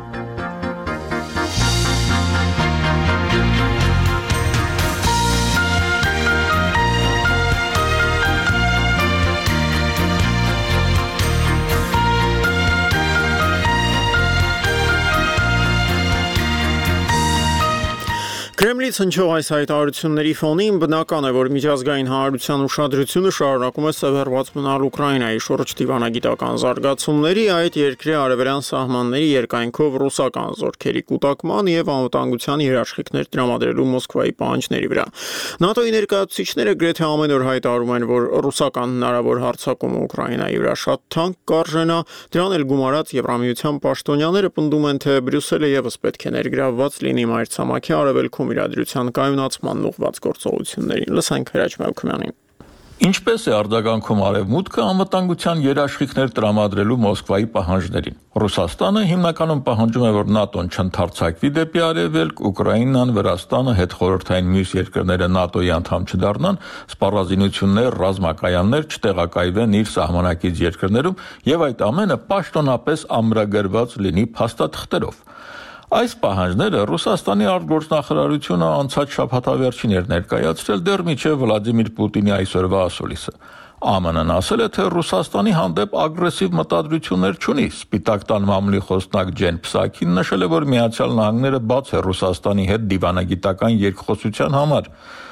Կրեմլից հնչող այս հայտարարությունների ֆոնին բնական է, որ միջազգային հանրության ուշադրությունը շարունակում է սևեռված մնալ Ուկրաինայի շուրջ դիվանագիտական զարգացումների, այդ երկրի արևելյան սահմանների երկայնքով ռուսական զորքերի կուտակման եւ անվտանգության երաշխիքներ տրամադրելու Մոսկվայի պահանջների վրա։ ՆԱՏՕ-ի ներկայացուցիչները գրեթե ամեն օր հայտարարում են, որ ռուսական հնարավոր հարձակումը Ուկրաինայի վրա շատ թանկ կարժենա, դրան էլ գումարած Եվրամիության պաշտոնյաները պնդում են, թե Բրյուսելը եւս պետք է ներգրավված լինի մայրցամաքի արևելքում իրադրության կայունացման ուղղված գործողություններին։ Լսենք Հրաչ Մելքումյանին։ Ինչպես է արձագանքում Արևմուտքը անվտանգության երաշխիքներ տրամադրելու Մոսկվայի պահանջներին։ Ռուսաստանը հիմնականում պահանջում է, որ ՆԱՏՕ-ն չընդարձակվի դեպի Արևելք, Ուկրաինան, Վրաստանը, հետխորհրդային մյուս երկրները ՆԱՏՕ-ի անդամ չդառնան, սպառազինություններ, ռազմակայաններ չտեղակայվեն իր սահմանակից երկրներում եւ այդ ամենը պաշտոնապես ամրագրված լինի փաստաթղթերով։ Այս պահանջները Ռուսաստանի արտգործնախարարությունը անցած շաբաթավերջին էր ներկայացրել դեռ մինչև Վլադիմիր Պուտինի այսօրվա ասուլիսը։ ԱՄՆ-ն ասել է, թե Ռուսաստանի հանդեպ ագրեսիվ մտադրություններ չունի։ Սպիտակ տան մամուլի խոսնակ Ջեն Փսակին նշել է, որ Միացյալ Նահանգները բաց է Ռուսաստանի հետ դիվանագիտական երկխոսության համար։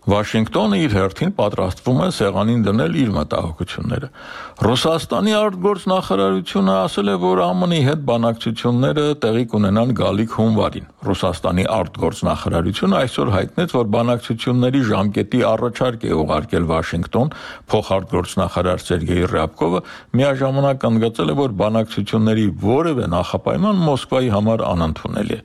Վաշինգտոնը իր հերթին պատրաստվում է սեղանին դնել իր մտահոգությունները։ Ռուսաստանի արտգործնախարարությունը ասել է, որ ԱՄՆ-ի հետ բանակցությունները տեղի կունենան գալիք հունվարին։ Ռուսաստանի արտգործնախարարությունը այսօր հայտնեց, որ բանակցությունների ժամկետի առաջարկ է ուղարկել Վաշինգտոն, փոխարտգործնախարար Սերգեյ Ռյաբկովը միաժամանակ ընդգծել է, որ բանակցությունների որևէ նախապայման Մոսկվայի համար անընդունելի է։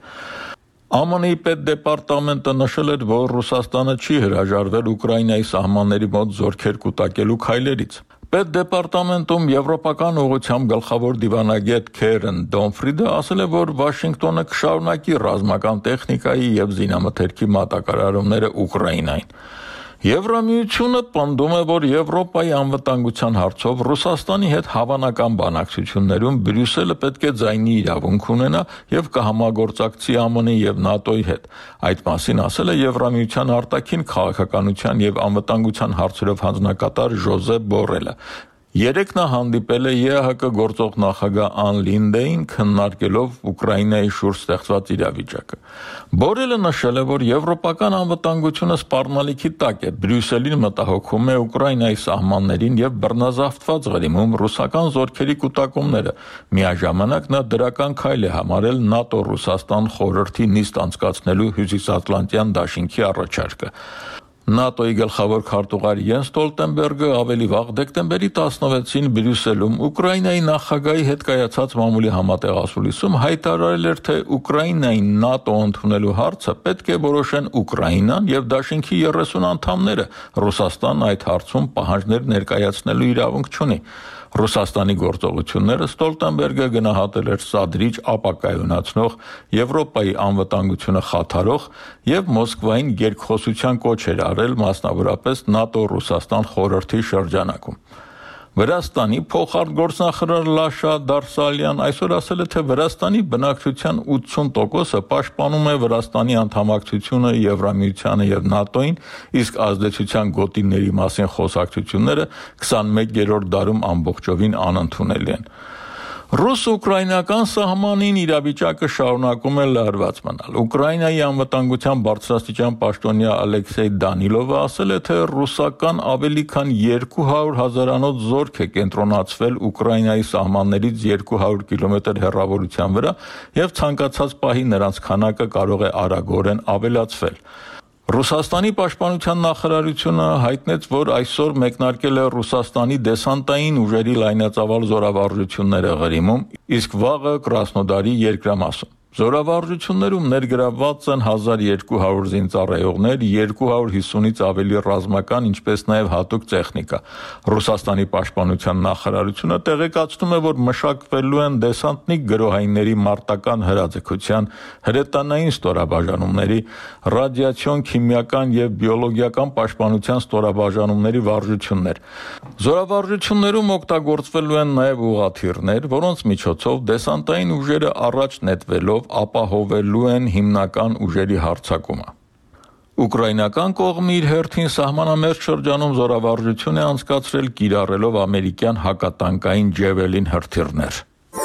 ԱՄՆ-ի պետդեպարտամենտը նշել էր, որ Ռուսաստանը չի հրաժարվել Ուկրաինայի սահմանների մոտ զորքեր կուտակելու քայլերից։ Պետդեպարտամենտում եվրոպական ուղղությամբ գլխավոր դիվանագետ Քերեն Դոնֆրիդը ասել է, որ Վաշինգտոնը կշարունակի ռազմական տեխնիկայի եւ զինամթերքի մատակարարումները Ուկրաինային։ Եվրամիությունը պնդում է, որ Եվրոպայի անվտանգության հարցով Ռուսաստանի հետ հավանական բանակցություններում Բրյուսելը պետք է ձայնի իրավունք ունենա եւ կհամագործակցի ԱՄՆ-ի եւ ՆԱՏՕ-ի հետ։ Այդ մասին ասել է Եվրամիության արտաքին քաղաքականության եւ անվտանգության հարցերով հանձնակատար Ժոզեփ Բորելը։ Երեկ նա հանդիպել է Է Հ Կ գործող նախագահ Ան Լինդեին, քննարկելով Ուկրաինայի շուրջ ստեղծված իրավիճակը։ Բորելը նշել է, որ եվրոպական անվտանգությունը սպառնալիքի տակ է, Բրյուսելին մտահոգում է Ուկրաինայի սահմաններին եւ բռնազավթված Ղրիմում ռուսական զորքերի կուտակումները։ Միաժամանակ նա դրական քայլ է համարել ՆԱՏՕ-Ռուսաստան խորհրդի նիստ անցկացնելու Հյուսիսատլանտյան դաշինքի առաջարկը։ ՆԱՏՕ-ի գլխավոր քարտուղար Յենս Ստոլտենբերգը ավելի վաղ դեկտեմբերի տասնվեցին Բրյուսելում Ուկրաինայի նախագահի հետ կայացած մամուլի համատեղասուլիսում հայտարարել էր, թե Ուկրաինային ՆԱՏՕ ընդունելու հարցը պետք է որոշեն Ուկրաինան եւ դաշինքի երեսուն անդամները։ Ռուսաստանն այդ հարցում պահանջներ ներկայացնելու իրավունք չունի։ Ռուսաստանի գործողությունները Ստոլտենբերգը գնահատել էր սադրիչ ապակայունացնող, Եվրոպայի անվտանգությունը խաթարող եւ Մոսկվային երկխոսության կոչ էր արել, մասնավորապես ՆԱՏՕ-Ռուսաստան խորհրդի շրջանակում։ Վրաստանի փոխարտգործնախարար Լաշա Դարսալյան այսօր ասել է, թե Վրաստանի բնակչության ութսուն տոկոսը պաշտպանում է Վրաստանի անդամակցությունը Եվրամիությանը եւ ՆԱՏՕ-ին, իսկ ազդեցության գոտիների մասին խոսակցությունները քսանմեկերորդ դարում ամբողջովին անընդունելի են։ Ռուս-ուկրաինական սահմանին իրավիճակը շարունակում է լարված մնալ։ Ուկրաինայի անվտանգության բարձրաստիճան պաշտոնյա Ալեքսեյ Դանիլովը ասել է, թե ռուսական ավելի քան երկու հարյուր հազարանոց զորք է կենտրոնացվել Ուկրաինայի սահմաններից երկու հարյուր կիլոմետր հեռավորության վրա եւ ցանկացած պահի նրանց քանակը կարող է արագորեն ավելացվել։ Ռուսաստանի պաշտպանության նախարարությունը հայտնեց, որ այսօր մեկնարկել է Ռուսաստանի դեսանտային ուժերի լայնածավալ զորավարժությունները Ղրիմում, իսկ վաղը Կրասնոդարի երկրամասում։ Զորավարժություններում ներգրավված են հազար երկու հարյուր զինծառայողներ, երկու հարյուր հիսունից ավելի ռազմական, ինչպես նաև հատուկ տեխնիկա։ Ռուսաստանի պաշտպանության նախարարությունը տեղեկացնում է, որ մշակվելու են դեսանտնիկ գրոհայինների մարտական հրաձգության, հրետանային ստորաբաժանումների, ռադիացիոն, քիմիական եւ բիոլոգիական պաշտպանության ստորաբաժանումների վարժություններ։ Զորավարժություններում օգտագործվելու են նաև ուղղաթիռներ, որոնց միջոցով դեսանտային ուժերը առաջ նետվելով ապահովելու են հիմնական ուժերի հարձակումը։ Ուկրաինական կողմը իր հերթին սահմանամերձ շրջանում զորավարժություն է անցկացրել կիրառելով ամերիկյան հակատանկային Ջևելին հրթիռներ։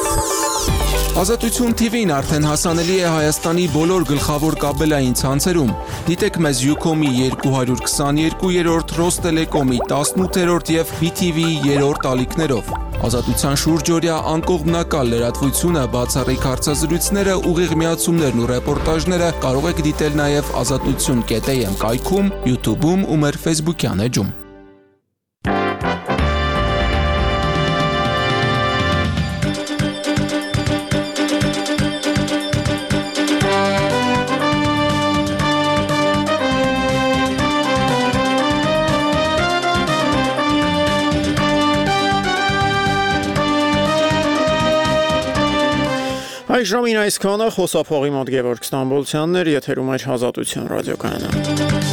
Ազատություն Թի Վին արդեն հասանելի է Հայաստանի բոլոր գլխավոր կաբելային ցանցերում։ Դիտեք մեզ Յուկոմի երկու հարյուր քսաներկուերորդ, Ռոստելեկոմի տասնութերորդ եւ Բի Թի Վիի երրորդ ալիքներով։ Ազատության շուրջօրյա անկողմնակալ լրատվությունը, բացառիկ հարցազրույցները, ուղիղ միացումներն ու ռեպորտաժները կարող եք դիտել նաև ազատություն կետ էյ էմ կայքում, YouTube-ում ու մեր Facebook-յան էջում։ Այժմին այսքանը խոսափողի մոտ Գևորգ Ստամբոլցյանն էր, եթերում էր Ազատություն ռադիոկայանը։